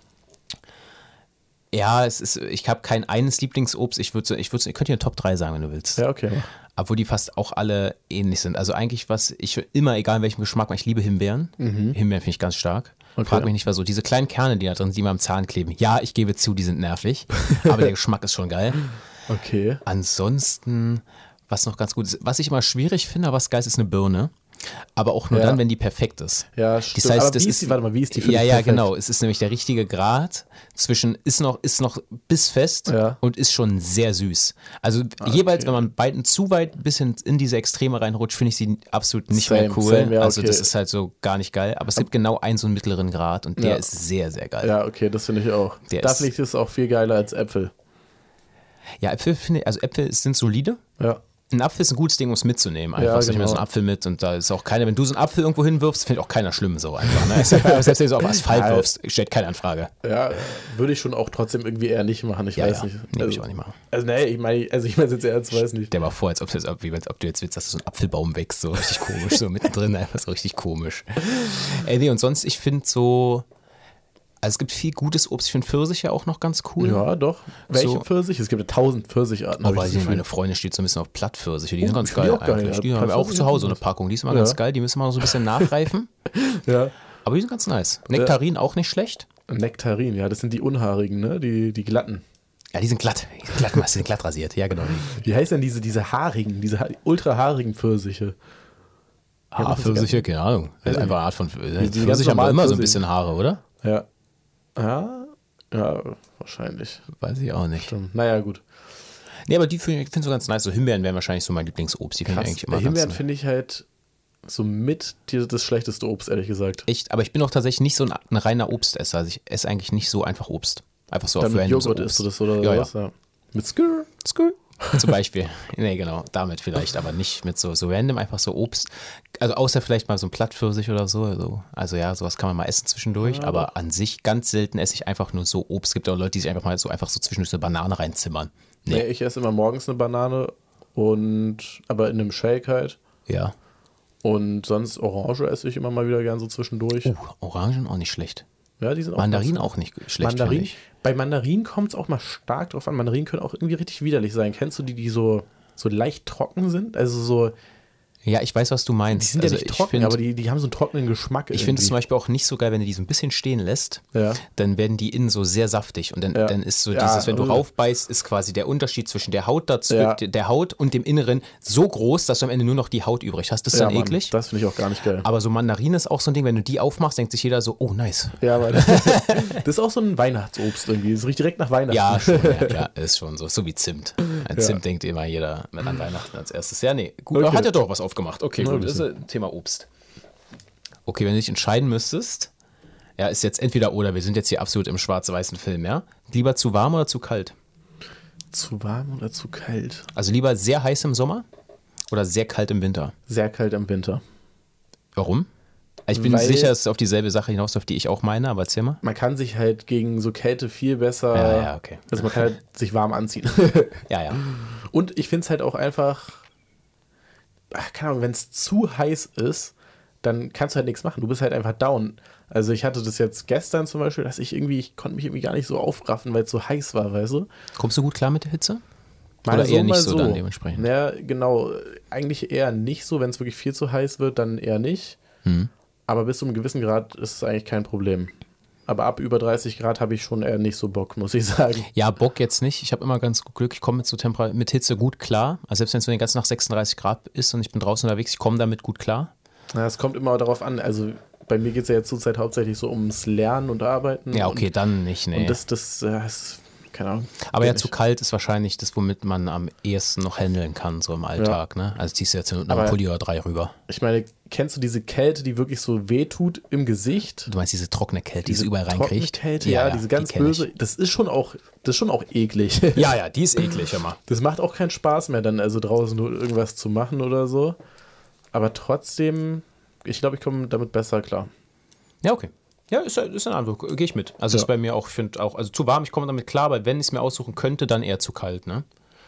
Ja, es ist, ich habe kein eines Lieblingsobst. Ich würde, ich würde, ich könnte dir eine Top drei sagen, wenn du willst. Ja, okay. Obwohl die fast auch alle ähnlich sind. Also eigentlich was, ich immer, egal in welchem Geschmack, ich liebe Himbeeren. Himbeeren finde ich ganz stark. Okay. Frag mich nicht, was so. Diese kleinen Kerne, die da drin sind, die mir am Zahn kleben. Ja, ich gebe zu, die sind nervig. Aber der Geschmack ist schon geil. Okay. Ansonsten, was noch ganz gut ist, was ich immer schwierig finde, aber was geil ist, ist eine Birne. Aber auch nur Ja. dann, wenn die perfekt ist. Ja, Das stimmt. heißt, aber das wie ist ist, die, warte mal, wie ist die für Ja, dich ja, perfekt? genau. Es ist nämlich der richtige Grad zwischen, ist noch, ist noch bissfest Ja. und ist schon sehr süß. Also jeweils, wenn man beiden zu weit ein bisschen in diese Extreme reinrutscht, finde ich sie absolut nicht Same, mehr cool. same, ja, Also okay. das ist halt so gar nicht geil. Aber es gibt genau einen so einen mittleren Grad und der Ja. ist sehr, sehr geil. Ja, okay, das finde ich auch. Der Da ist- finde ich das auch viel geiler als Äpfel. Ja, Äpfel finde ich, also Äpfel sind solide. Ja. Ein Apfel ist ein gutes Ding, um es mitzunehmen. Einfach Ja, so, ich nehme genau. so einen Apfel mit und da ist auch keiner, wenn du so einen Apfel irgendwo hinwirfst, findet auch keiner schlimm so einfach. Ne? Selbst wenn du so auf Asphalt Ja. wirfst, stellt keiner in Frage. Ja, würde ich schon auch trotzdem irgendwie eher nicht machen. Ich Ja, weiß ja. nicht. Nee, also, ich auch nicht machen. Also, nee, ich meine, also ich meine es jetzt ernst, weiß nicht. Der war vor, als ob, das, ob, wie, als ob du jetzt willst, dass so ein Apfelbaum wächst, so richtig komisch, so mittendrin, einfach so richtig komisch. Ey, nee, und sonst, ich finde so, also es gibt viel gutes Obst, ich finde Pfirsich ja auch noch ganz cool. Ja, doch. Welche So. Pfirsich? Es gibt ja tausend Pfirsicharten. hab Aber ich das ich, Gefühl. meine Freundin steht so ein bisschen auf Plattpfirsiche, die Oh, sind ganz finde ich geil auch geil, eigentlich. ja. Die haben wir auch Plattpfirsiche zu Hause sind eine gut. Packung, die ist immer Ja. ganz geil, die müssen wir noch so ein bisschen nachreifen. Ja. Aber die sind ganz nice. Nektarin auch nicht schlecht. Nektarin, ja, das sind die unhaarigen, ne? Die, die glatten. Ja, die sind glatt. Die sind glatt, die sind glatt rasiert. Ja, genau. Wie heißt denn diese, diese haarigen, diese ha ultra haarigen Pfirsiche? Ah, Pfirsiche, keine Ahnung. Das ist einfach eine Art von die Pfirsich. ganz haben doch normalen immer so ein Pfirsiche. bisschen Haare, oder? Ja. Ja, ja, wahrscheinlich. Weiß ich auch nicht. Stimmt. Naja, gut. Nee, aber die finde ich find so ganz nice. So Himbeeren wären wahrscheinlich so mein Lieblingsobst. Die finde ich Krass. eigentlich immer Bei ganz Himbeeren nice. finde ich halt so mit die, das schlechteste Obst, ehrlich gesagt. Echt, aber ich bin auch tatsächlich nicht so ein, ein reiner Obstesser. Also ich esse eigentlich nicht so einfach Obst. Einfach so Dann auf mit random Joghurt so isst du Obst. das oder Ja, sowas? Ja. Mit Skr. Skr. Zum Beispiel. Nee, genau, damit vielleicht, aber nicht mit so, so random, einfach so Obst. Also außer vielleicht mal so ein Plattpfirsich oder so. Also, also ja, sowas kann man mal essen zwischendurch, Ja, aber doch. an sich ganz selten esse ich einfach nur so Obst. Es gibt auch Leute, die sich einfach mal so einfach so zwischendurch eine Banane reinzimmern. Nee. Nee, ich esse immer morgens eine Banane und aber in einem Shake halt. ja. Und sonst Orange esse ich immer mal wieder gern so zwischendurch. Oh, Orangen auch nicht schlecht. Ja, die sind auch Mandarinen ganz- auch nicht schlecht, Mandarin, finde ich. bei Mandarinen kommt es auch mal stark drauf an. Mandarinen können auch irgendwie richtig widerlich sein. Kennst du die, die so, so leicht trocken sind? Also so, Ja, ich weiß, was du meinst. die sind also ja nicht ich trocken, find, aber die, die haben so einen trockenen Geschmack. Ich finde es zum irgendwie. Beispiel auch nicht so geil, wenn du die so ein bisschen stehen lässt, Ja. dann werden die innen so sehr saftig und dann, Ja. dann ist so Ja, dieses, wenn du äh. raufbeißt, ist quasi der Unterschied zwischen der Haut dazu, Ja. der, der Haut und dem Inneren so groß, dass du am Ende nur noch die Haut übrig hast. Das ist Ja, dann Mann, eklig. das finde ich auch gar nicht geil. Aber so Mandarine ist auch so ein Ding, wenn du die aufmachst, denkt sich jeder so, oh nice. Ja, aber das ist auch so ein Weihnachtsobst irgendwie. Das riecht direkt nach Weihnachten. Ja, schon, ja klar, ist schon so. So wie Zimt. An Ja. Zimt denkt immer jeder mit an Weihnachten als erstes. Ja, nee, gut. Okay. Hat ja doch was aufgemacht. Okay, Na, gut. ein Das ist ein Thema Obst. Okay, wenn du dich entscheiden müsstest, ja, ist jetzt entweder oder. Wir sind jetzt hier absolut im schwarz-weißen Film, ja? Lieber zu warm oder zu kalt? Zu warm oder zu kalt? Also lieber sehr heiß im Sommer oder sehr kalt im Winter? Sehr kalt im Winter. Warum? Ich bin Weil- sicher, dass es auf dieselbe Sache hinausläuft, die ich auch meine, aber erzähl mal. Man kann sich halt gegen so Kälte viel besser. Ja, ja, okay. Also man kann halt sich warm anziehen. Ja, ja. Und ich finde es halt auch einfach, ach, keine Ahnung, wenn es zu heiß ist, dann kannst du halt nichts machen. Du bist halt einfach down. Also ich hatte das jetzt gestern zum Beispiel, dass ich irgendwie, ich konnte mich irgendwie gar nicht so aufraffen, weil es so heiß war, weißt du? Kommst du gut klar mit der Hitze? Mal Oder so, eher nicht mal so dann dementsprechend? Ja, genau. Eigentlich eher nicht so. Wenn es wirklich viel zu heiß wird, dann eher nicht. Hm. Aber bis zu einem gewissen Grad ist es eigentlich kein Problem. Aber ab über dreißig Grad habe ich schon eher nicht so Bock, muss ich sagen. Ja, Bock jetzt nicht. Ich habe immer ganz gut Glück. Ich komme mit, so Temper- mit Hitze gut klar. Also selbst wenn es so den ganzen Tag sechsunddreißig Grad ist und ich bin draußen unterwegs, ich komme damit gut klar. Ja, es kommt immer darauf an. Also bei mir geht es ja jetzt zurzeit hauptsächlich so ums Lernen und Arbeiten. Ja, okay, Und, dann nicht, nee. und das, das, äh, ist, keine Ahnung. Aber ja, geht zu nicht. kalt ist wahrscheinlich das, womit man am ehesten noch handeln kann, so im Alltag, ne? Also ziehst du jetzt nur noch Aber- einen Pulli oder drei rüber. Ich meine, kennst du diese Kälte, die wirklich so wehtut im Gesicht? Du meinst diese trockene Kälte, die Diese sie überall reinkriegt? Trockenkälte, ja, diese ganz die kenn ich. böse. Das ist schon auch, das ist schon auch eklig. Ja, ja, die ist eklig immer. Das macht auch keinen Spaß mehr, dann also draußen nur irgendwas zu machen oder so. aber trotzdem, ich glaube, ich komme damit besser klar. Ja, okay. Ja, ist, ist eine Antwort, gehe ich mit. Also Ja. ist bei mir auch, ich finde auch, also zu warm, ich komme damit klar, aber wenn ich es mir aussuchen könnte, dann eher zu kalt, ne?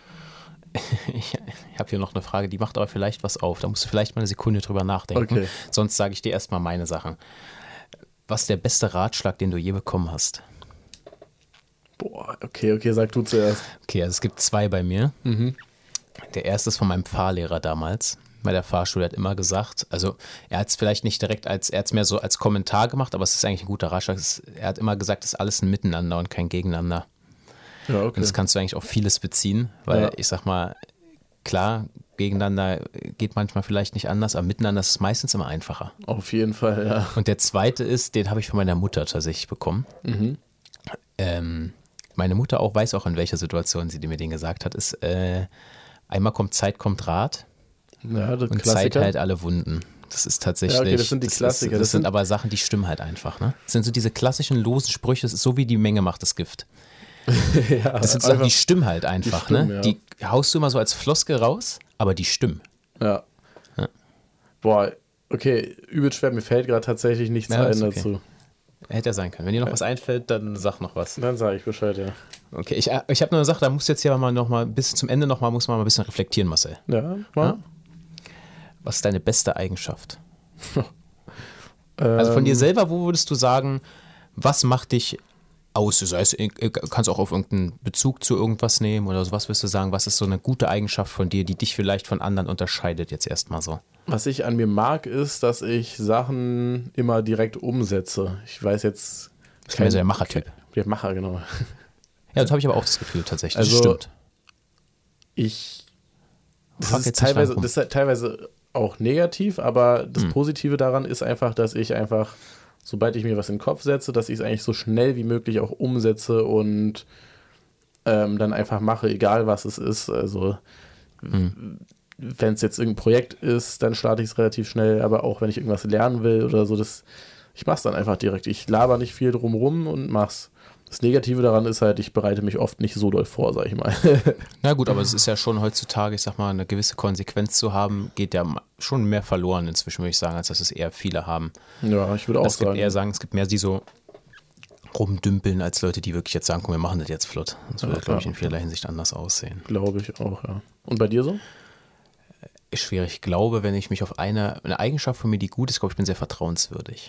Ich, ich habe hier noch eine Frage, die macht aber vielleicht was auf. Da musst du vielleicht mal eine Sekunde drüber nachdenken. Okay. Sonst sage ich dir erstmal meine Sachen. Was ist der beste Ratschlag, den du je bekommen hast? Boah, okay, okay, sag du zuerst. Okay, also es gibt zwei bei mir. Der erste ist von meinem Fahrlehrer damals. Bei der Fahrschule hat immer gesagt, also er hat es vielleicht nicht direkt als, er hat es mehr so als Kommentar gemacht, aber es ist eigentlich ein guter Ratschlag. Es ist, er hat immer gesagt, es ist alles ein Miteinander und kein Gegeneinander. Ja, Und okay. das kannst du eigentlich auf vieles beziehen, weil Ja. ich sag mal, klar, gegeneinander geht manchmal vielleicht nicht anders, aber miteinander ist es meistens immer einfacher. Auf jeden Fall, ja. Und der zweite ist, den habe ich von meiner Mutter tatsächlich bekommen. Ähm, meine Mutter auch weiß auch, in welcher Situation sie mir den gesagt hat, ist, äh, einmal kommt Zeit, kommt Rat Ja, das und Zeit Klassiker. heilt alle Wunden. Das ist tatsächlich, Ja, okay, das sind die Klassiker. Ist, das, Das sind sind- aber Sachen, die stimmen halt einfach. Ne? Das sind so diese klassischen losen Sprüche, das ist so wie die Menge macht das Gift. ja, Das sind Sachen, einfach- die stimmen halt einfach. stimmen, ne? ja. Die haust du immer so als Floskel raus, aber die stimmen. Ja. Ja. Boah, okay, übel schwer, mir fällt gerade tatsächlich nichts Ja, ist ein okay. dazu. Hätte ja sein können. Wenn dir noch was einfällt, dann sag noch was. Dann sage ich Bescheid, ja. Okay, ich, ich habe nur eine Sache, da musst du jetzt hier mal noch mal bis zum Ende noch mal, muss man mal ein bisschen reflektieren, Marcel. Ja, mal. Ja? Was ist deine beste Eigenschaft? Ähm, Also von dir selber, wo würdest du sagen, was macht dich aus? Sei es, äh, kannst auch auf irgendeinen Bezug zu irgendwas nehmen oder so. Was würdest du sagen, was ist so eine gute Eigenschaft von dir, die dich vielleicht von anderen unterscheidet, jetzt erstmal so? Was ich an mir mag, ist, dass ich Sachen immer direkt umsetze. Ich weiß jetzt. Das ist mehr so der Machertyp. Der Macher, genau. Ja, das habe ich aber auch das Gefühl tatsächlich. Also, das stimmt. Ich. Das Fuck ist, jetzt nicht teilweise, rein rum. das ist halt teilweise auch negativ, aber das Hm. Positive daran ist einfach, dass ich einfach, sobald ich mir was in den Kopf setze, dass ich es eigentlich so schnell wie möglich auch umsetze und ähm, dann einfach mache, egal was es ist. Also, Hm. wenn es jetzt irgendein Projekt ist, dann starte ich es relativ schnell, aber auch wenn ich irgendwas lernen will oder so, das, ich mache es dann einfach direkt. Ich laber nicht viel drumrum und mach's. Das Negative daran ist halt, ich bereite mich oft nicht so doll vor, sag ich mal. Na gut, aber es ist ja schon heutzutage, ich sag mal, eine gewisse Konsequenz zu haben, geht ja schon mehr verloren inzwischen, würde ich sagen, als dass es eher viele haben. Ja, ich würde auch Es gibt sagen. eher sagen, es gibt mehr die so rumdümpeln, als Leute, die wirklich jetzt sagen, komm, wir machen das jetzt flott. Das würde, Ja, glaube ich, ja. in vielerlei Hinsicht anders aussehen. Glaube ich auch, ja. Und bei dir so? Ist schwierig. Ich glaube, wenn ich mich auf eine, eine Eigenschaft von mir, die gut ist, glaube ich, bin sehr vertrauenswürdig.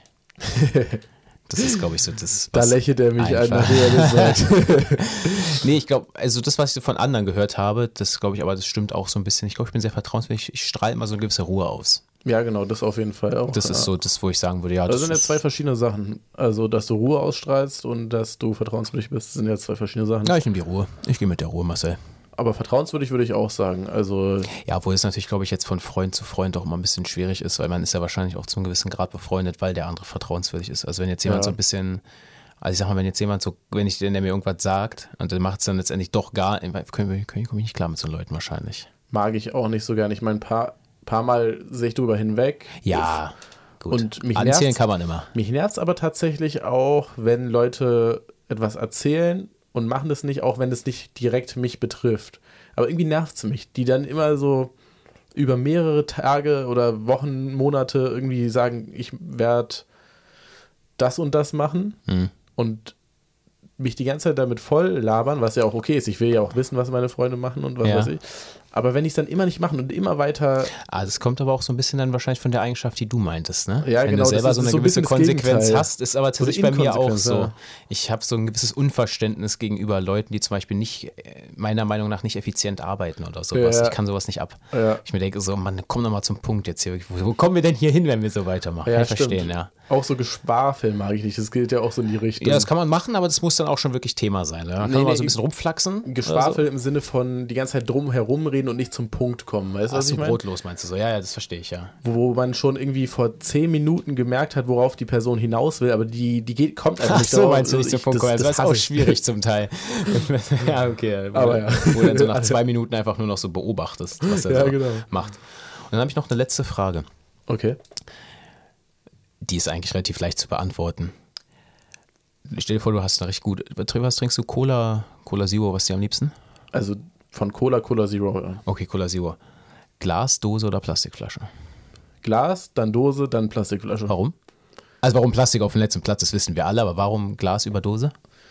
Das ist, glaube ich, so das, Da was lächelt er mich an, einfach- nachdem er das sagt. Nee, ich glaube, also das, was ich so von anderen gehört habe, das glaube ich, aber das stimmt auch so ein bisschen. Ich glaube, ich bin sehr vertrauenswürdig. Ich strahle immer so eine gewisse Ruhe aus. Ja, genau, das auf jeden Fall auch. Das ja. ist so das, wo ich sagen würde, ja, Das das sind ja ist, zwei verschiedene Sachen. Also, dass du Ruhe ausstrahlst und dass du vertrauenswürdig bist, sind ja zwei verschiedene Sachen. ja, ich nehme die Ruhe. Ich gehe mit der Ruhe, Marcel. Aber vertrauenswürdig würde ich auch sagen. Also, Ja, obwohl es natürlich, glaube ich, jetzt von Freund zu Freund auch immer ein bisschen schwierig ist, weil man ist ja wahrscheinlich auch zu einem gewissen Grad befreundet, weil der andere vertrauenswürdig ist. Also wenn jetzt jemand Ja. so ein bisschen, also ich sag mal, wenn jetzt jemand so, wenn ich der mir irgendwas sagt und der macht es dann letztendlich doch gar, können wir, können wir, komme ich nicht klar mit so Leuten wahrscheinlich. mag ich auch nicht so gern. Ich meine, ein paar, paar Mal sehe ich drüber hinweg. Ja, gut. Und mich Anzählen nervt's- kann man immer. Mich nervt es aber tatsächlich auch, wenn Leute etwas erzählen und machen das nicht, auch wenn es nicht direkt mich betrifft. Aber irgendwie nervt es mich, die dann immer so über mehrere Tage oder Wochen, Monate irgendwie sagen, ich werde das und das machen Hm. und mich die ganze Zeit damit voll labern, was ja auch okay ist. Ich will ja auch wissen, was meine Freunde machen und was Ja. weiß ich. Aber wenn ich es dann immer nicht machen und immer weiter. Ah, das kommt aber auch so ein bisschen dann wahrscheinlich von der Eigenschaft, die du meintest, ne? Ja, Wenn genau, du selber das so ist eine so ein gewisse bisschen das Konsequenz Gegenteil. hast, ist aber Oder tatsächlich bei mir auch Inkonsequenz, so. ja. Ich habe so ein gewisses Unverständnis gegenüber Leuten, die zum Beispiel nicht, äh, meiner Meinung nach nicht effizient arbeiten oder sowas. Ja. Ich kann sowas nicht ab. Ja. Ich mir denke so, Mann, komm doch mal zum Punkt jetzt hier. Wo, wo kommen wir denn hier hin, wenn wir so weitermachen? Ja, Kann ich stimmt. verstehen, ja. Auch so Geschwafel mag ich nicht. Das gilt ja auch so in die Richtung. Ja, das kann man machen, aber das muss dann auch schon wirklich Thema sein. Ja? Kann Nee, man mal nee, so ein bisschen rumflaxen. Geschwafel im Sinne von die ganze Zeit drum herum reden und nicht zum Punkt kommen. Weißt du, Ach was so, ich meine? brotlos meinst du so. Ja, ja, das verstehe ich, ja. Wo, wo man schon irgendwie vor zehn Minuten gemerkt hat, worauf die Person hinaus will, aber die, die geht, kommt einfach Ach nicht so, darauf. meinst du nicht Also so Punkt kommen. Das, das ist auch hasse ich. schwierig zum Teil. Ja, okay. Wo, Aber ja. wo du dann so nach zwei Minuten einfach nur noch so beobachtest, was er Ja, so genau. macht. Und dann habe ich noch eine letzte Frage. Okay. Die ist eigentlich relativ leicht zu beantworten. Stell dir vor, du hast eine recht gut. Was trinkst du? Cola, Cola Zero, was ist dir am liebsten? Also von Cola, Cola Zero. Ja. Okay, Cola Zero. Glas, Dose oder Plastikflasche? Glas, dann Dose, dann Plastikflasche. Warum? Also warum Plastik auf dem letzten Platz, das wissen wir alle, aber warum Glas über Dose?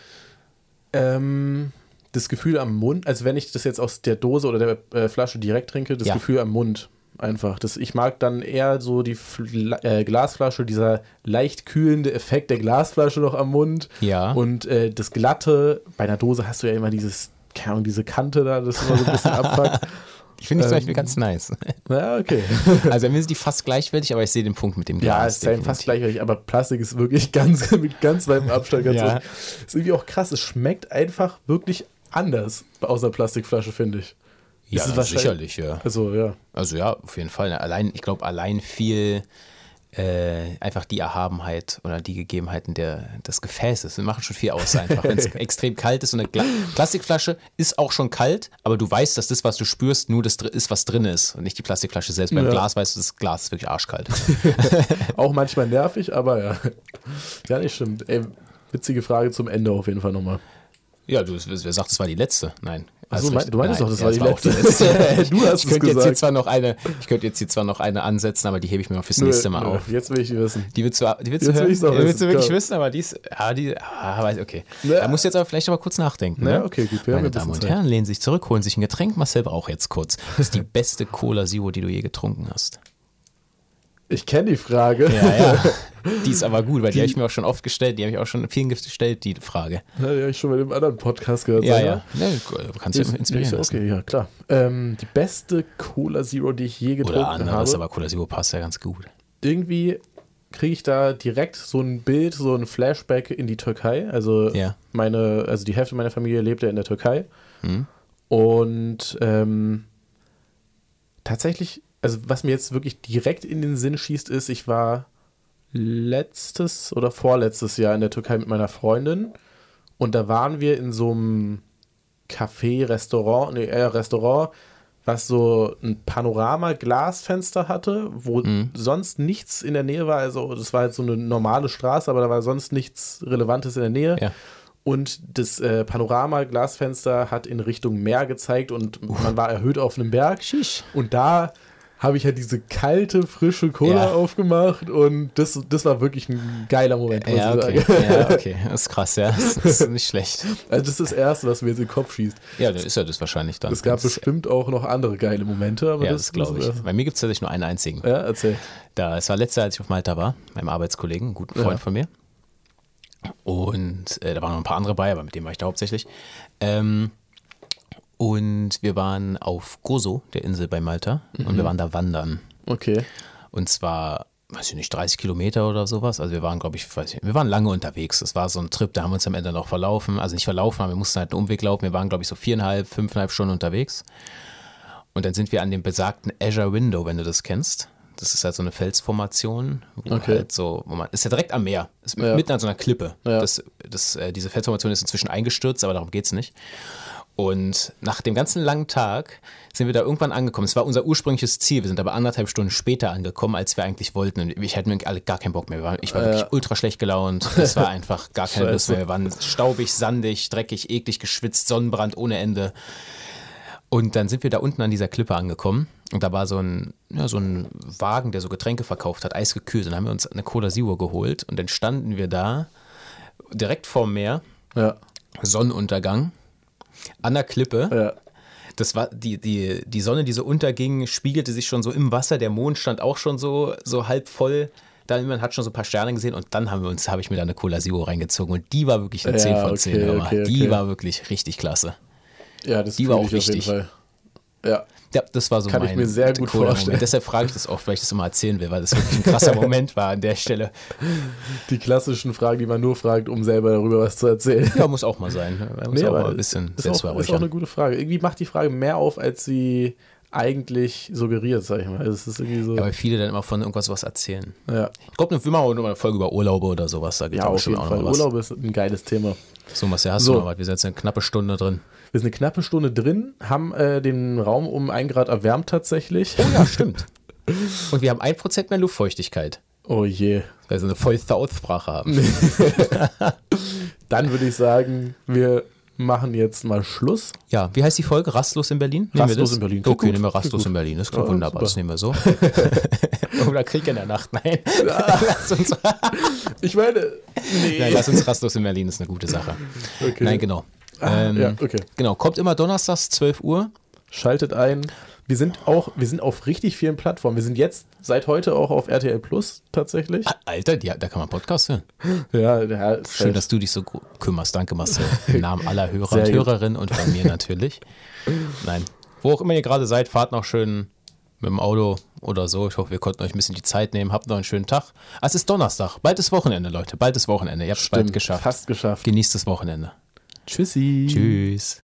Ähm, das Gefühl am Mund, also wenn ich das jetzt aus der Dose oder der äh, Flasche direkt trinke, das Ja. Gefühl am Mund einfach. Das, ich mag dann eher so die Fl- äh, Glasflasche, dieser leicht kühlende Effekt der Glasflasche noch am Mund. Ja. Und äh, das Glatte, bei einer Dose hast du ja immer dieses, keine Ahnung, diese Kante da, das ist immer so ein bisschen abfuckt. Ich finde es zum Ähm, Beispiel ganz nice. Ja, okay. Also mir sind die fast gleichwertig, aber ich sehe den Punkt mit dem Ja, Glas. es ist ja fast gleichwertig, aber Plastik ist wirklich ganz, mit ganz weitem Abstand. Ganz Ja. so. Ist irgendwie auch krass, es schmeckt einfach wirklich anders aus einer Plastikflasche, finde ich. Ja, Ist es wahrscheinlich- sicherlich, ja. Also, ja. Also ja, auf jeden Fall. Allein, ich glaube, allein viel äh, einfach die Erhabenheit oder die Gegebenheiten der, des Gefäßes, das machen schon viel aus einfach. Wenn es extrem kalt ist und eine Gla Plastikflasche ist auch schon kalt, aber du weißt, dass das, was du spürst, nur das dr- ist, was drin ist und nicht die Plastikflasche selbst. Beim Ja. Glas weißt du, das Glas ist wirklich arschkalt. Auch manchmal nervig, aber ja. Ja, nicht stimmt. Ey, witzige Frage zum Ende auf jeden Fall nochmal. Ja, du, wer sagt, das war die letzte? Nein. Achso, Also, mein, du meintest nein, doch, das ja, war die auch letzte. letzte. Du hast Ich es könnte jetzt hier gesagt. zwar noch eine, ich könnte jetzt hier zwar noch eine ansetzen, aber die hebe ich mir mal fürs Nö, nächste Mal nö, auf. Jetzt will ich die wissen. Die willst du, die willst du Jetzt will hören? ich's auch Die willst du wissen, wirklich komm. wissen, aber die ist, ja, die, ah, weiß- okay. Ja. Da musst du jetzt aber vielleicht aber kurz nachdenken. Ja, Ne? okay, gut, wir haben Meine ein Damen bisschen und Zeit. Herren, lehnen sich zurück, holen sich ein Getränk. Marcel braucht jetzt kurz. Das ist die beste Cola Zero, die du je getrunken hast. Ich kenne die Frage. Ja, ja. Die ist aber gut, weil die, die habe ich mir auch schon oft gestellt. Die habe ich auch schon vielen gestellt, die Frage. Ja, die habe ich schon bei dem anderen Podcast gehört. Ja, sag ja. mal. ja du kannst dich Ist- inspirieren ist- lassen. Okay, ja, klar. Ähm, die beste Cola Zero, die ich je getrunken Oder anderes, habe. aber Cola Zero passt ja ganz gut. Irgendwie kriege ich da direkt so ein Bild, so ein Flashback in die Türkei. Also Ja. meine, also die Hälfte meiner Familie lebt ja in der Türkei. Hm? Und ähm, tatsächlich, also was mir jetzt wirklich direkt in den Sinn schießt, ist, ich war letztes oder vorletztes Jahr in der Türkei mit meiner Freundin und da waren wir in so einem Café, Restaurant, nee, eher Restaurant, was so ein Panorama-Glasfenster hatte, wo Mhm. sonst nichts in der Nähe war. Also das war halt so eine normale Straße, aber da war sonst nichts Relevantes in der Nähe. Ja. Und das äh, Panorama-Glasfenster hat in Richtung Meer gezeigt und man war erhöht auf einem Berg. Sheesh. Und da habe ich halt diese kalte, frische Cola Ja. aufgemacht und das, das war wirklich ein geiler Moment, muss Ja, ich okay. sagen. Ja, okay. Das ist krass, ja. Das ist nicht schlecht. Also das ist das Erste, was mir jetzt in den Kopf schießt. Ja, dann ist ja das wahrscheinlich dann. Es gab das, bestimmt auch noch andere geile Momente, aber ja, das, das glaube ich. das- Bei mir gibt es tatsächlich nur einen einzigen. Ja, erzähl. Da, es war letztes Jahr, als ich auf Malta war, meinem Arbeitskollegen, einem guten Freund Ja. von mir. Und äh, da waren noch ein paar andere bei, aber mit dem war ich da hauptsächlich. Ähm, und wir waren auf Gozo, der Insel bei Malta, und wir waren da wandern. Okay. Und zwar, weiß ich nicht, dreißig Kilometer oder sowas. Also wir waren, glaube ich, weiß ich, wir waren lange unterwegs. Es war so ein Trip, da haben wir uns am Ende noch verlaufen. Also nicht verlaufen, aber wir mussten halt einen Umweg laufen. Wir waren, glaube ich, so viereinhalb, fünfeinhalb Stunden unterwegs. Und dann sind wir an dem besagten Azure Window, wenn du das kennst. Das ist halt so eine Felsformation, wo Okay. halt so, wo man, ist ja direkt am Meer, ist Ja. mitten an so einer Klippe. Ja. Das, das, äh, diese Felsformation ist inzwischen eingestürzt, aber darum geht's nicht. Und nach dem ganzen langen Tag sind wir da irgendwann angekommen. Es war unser ursprüngliches Ziel. Wir sind aber anderthalb Stunden später angekommen, als wir eigentlich wollten. Und ich hatte mir alle gar keinen Bock mehr. Wir waren- Ich war Äh. wirklich ultra schlecht gelaunt. Es war einfach gar keine Lust Scheiße. mehr. Wir waren staubig, sandig, dreckig, eklig, geschwitzt, Sonnenbrand ohne Ende. Und dann sind wir da unten an dieser Klippe angekommen. Und da war so ein, ja, so ein Wagen, der so Getränke verkauft hat, eisgekühlt. Und dann haben wir uns eine Cola Zero geholt. Und dann standen wir da, direkt vorm Meer, Ja. Sonnenuntergang, an der Klippe. Ja. Das war die, die, die Sonne, die so unterging, spiegelte sich schon so im Wasser. Der Mond stand auch schon so, so halb voll. Dann man hat schon so ein paar Sterne gesehen und dann haben wir uns, habe ich mir da eine Cola Zero reingezogen und die war wirklich eine Ja, zehn von okay, zehn. Hör mal. okay, Die okay. war wirklich richtig klasse. Ja, das Die war fühl auch ich auf jeden wichtig. Fall. Ja. Ja, das war so Kann ich mein mir sehr gut Cola-Moment. vorstellen. Deshalb frage ich das oft, weil ich das immer erzählen will, weil das wirklich ein krasser Moment war an der Stelle. Die klassischen Fragen, die man nur fragt, um selber darüber was zu erzählen. Ja, muss auch mal sein. Man muss Nee, auch aber mal ein bisschen ist auch, ist selbstverräuchern. auch eine gute Frage. Irgendwie macht die Frage mehr auf, als sie eigentlich suggeriert, sag ich mal. Also es ist irgendwie so. Ja, weil viele dann immer von irgendwas was erzählen. Ja, Ich glaube, wir machen auch noch mal eine Folge über Urlaube oder sowas. Da geht ja da auf bestimmt jeden auch Fall. noch mal was. Urlaub ist ein geiles Thema. So, Marcel, hast So. du noch was? Wir sind jetzt eine knappe Stunde drin. Wir sind eine knappe Stunde drin, haben äh, den Raum um ein Grad erwärmt tatsächlich. Oh ja, stimmt. Und wir haben ein Prozent mehr Luftfeuchtigkeit, Oh je. weil wir so eine voll Aussprache haben. Dann würde ich sagen, wir machen jetzt mal Schluss. Ja, wie heißt die Folge? Rastlos in Berlin? Nehmen Rastlos wir das? in Berlin. Okay, Gut, nehmen wir Rastlos gut. in Berlin. Das klingt Ja, wunderbar, super. das nehmen wir so. Oder Krieg in der Nacht, nein. Lass uns, Ich meine, nee. nein, lass uns Rastlos in Berlin, ist eine gute Sache. Okay. Nein, genau. Ah, ähm, ja, okay. Genau, kommt immer donnerstags, zwölf Uhr. Schaltet ein. Wir sind auch, wir sind auf richtig vielen Plattformen. Wir sind jetzt seit heute auch auf R T L Plus tatsächlich. Alter, die, da kann man Podcast hören. Ja, ja ist Schön, halt- dass du dich so gro- kümmerst. Danke, Marcel. Im Namen aller Hörer Sehr und gut. Hörerinnen und von mir natürlich. Nein, wo auch immer ihr gerade seid, fahrt noch schön mit dem Auto oder so. Ich hoffe, wir konnten euch ein bisschen die Zeit nehmen. Habt noch einen schönen Tag. Ah, es ist Donnerstag. Bald ist Wochenende, Leute. Bald ist Wochenende. Ihr habt es bald Stimmt, geschafft. fast geschafft. Genießt das Wochenende. Tschüssi. Tschüss.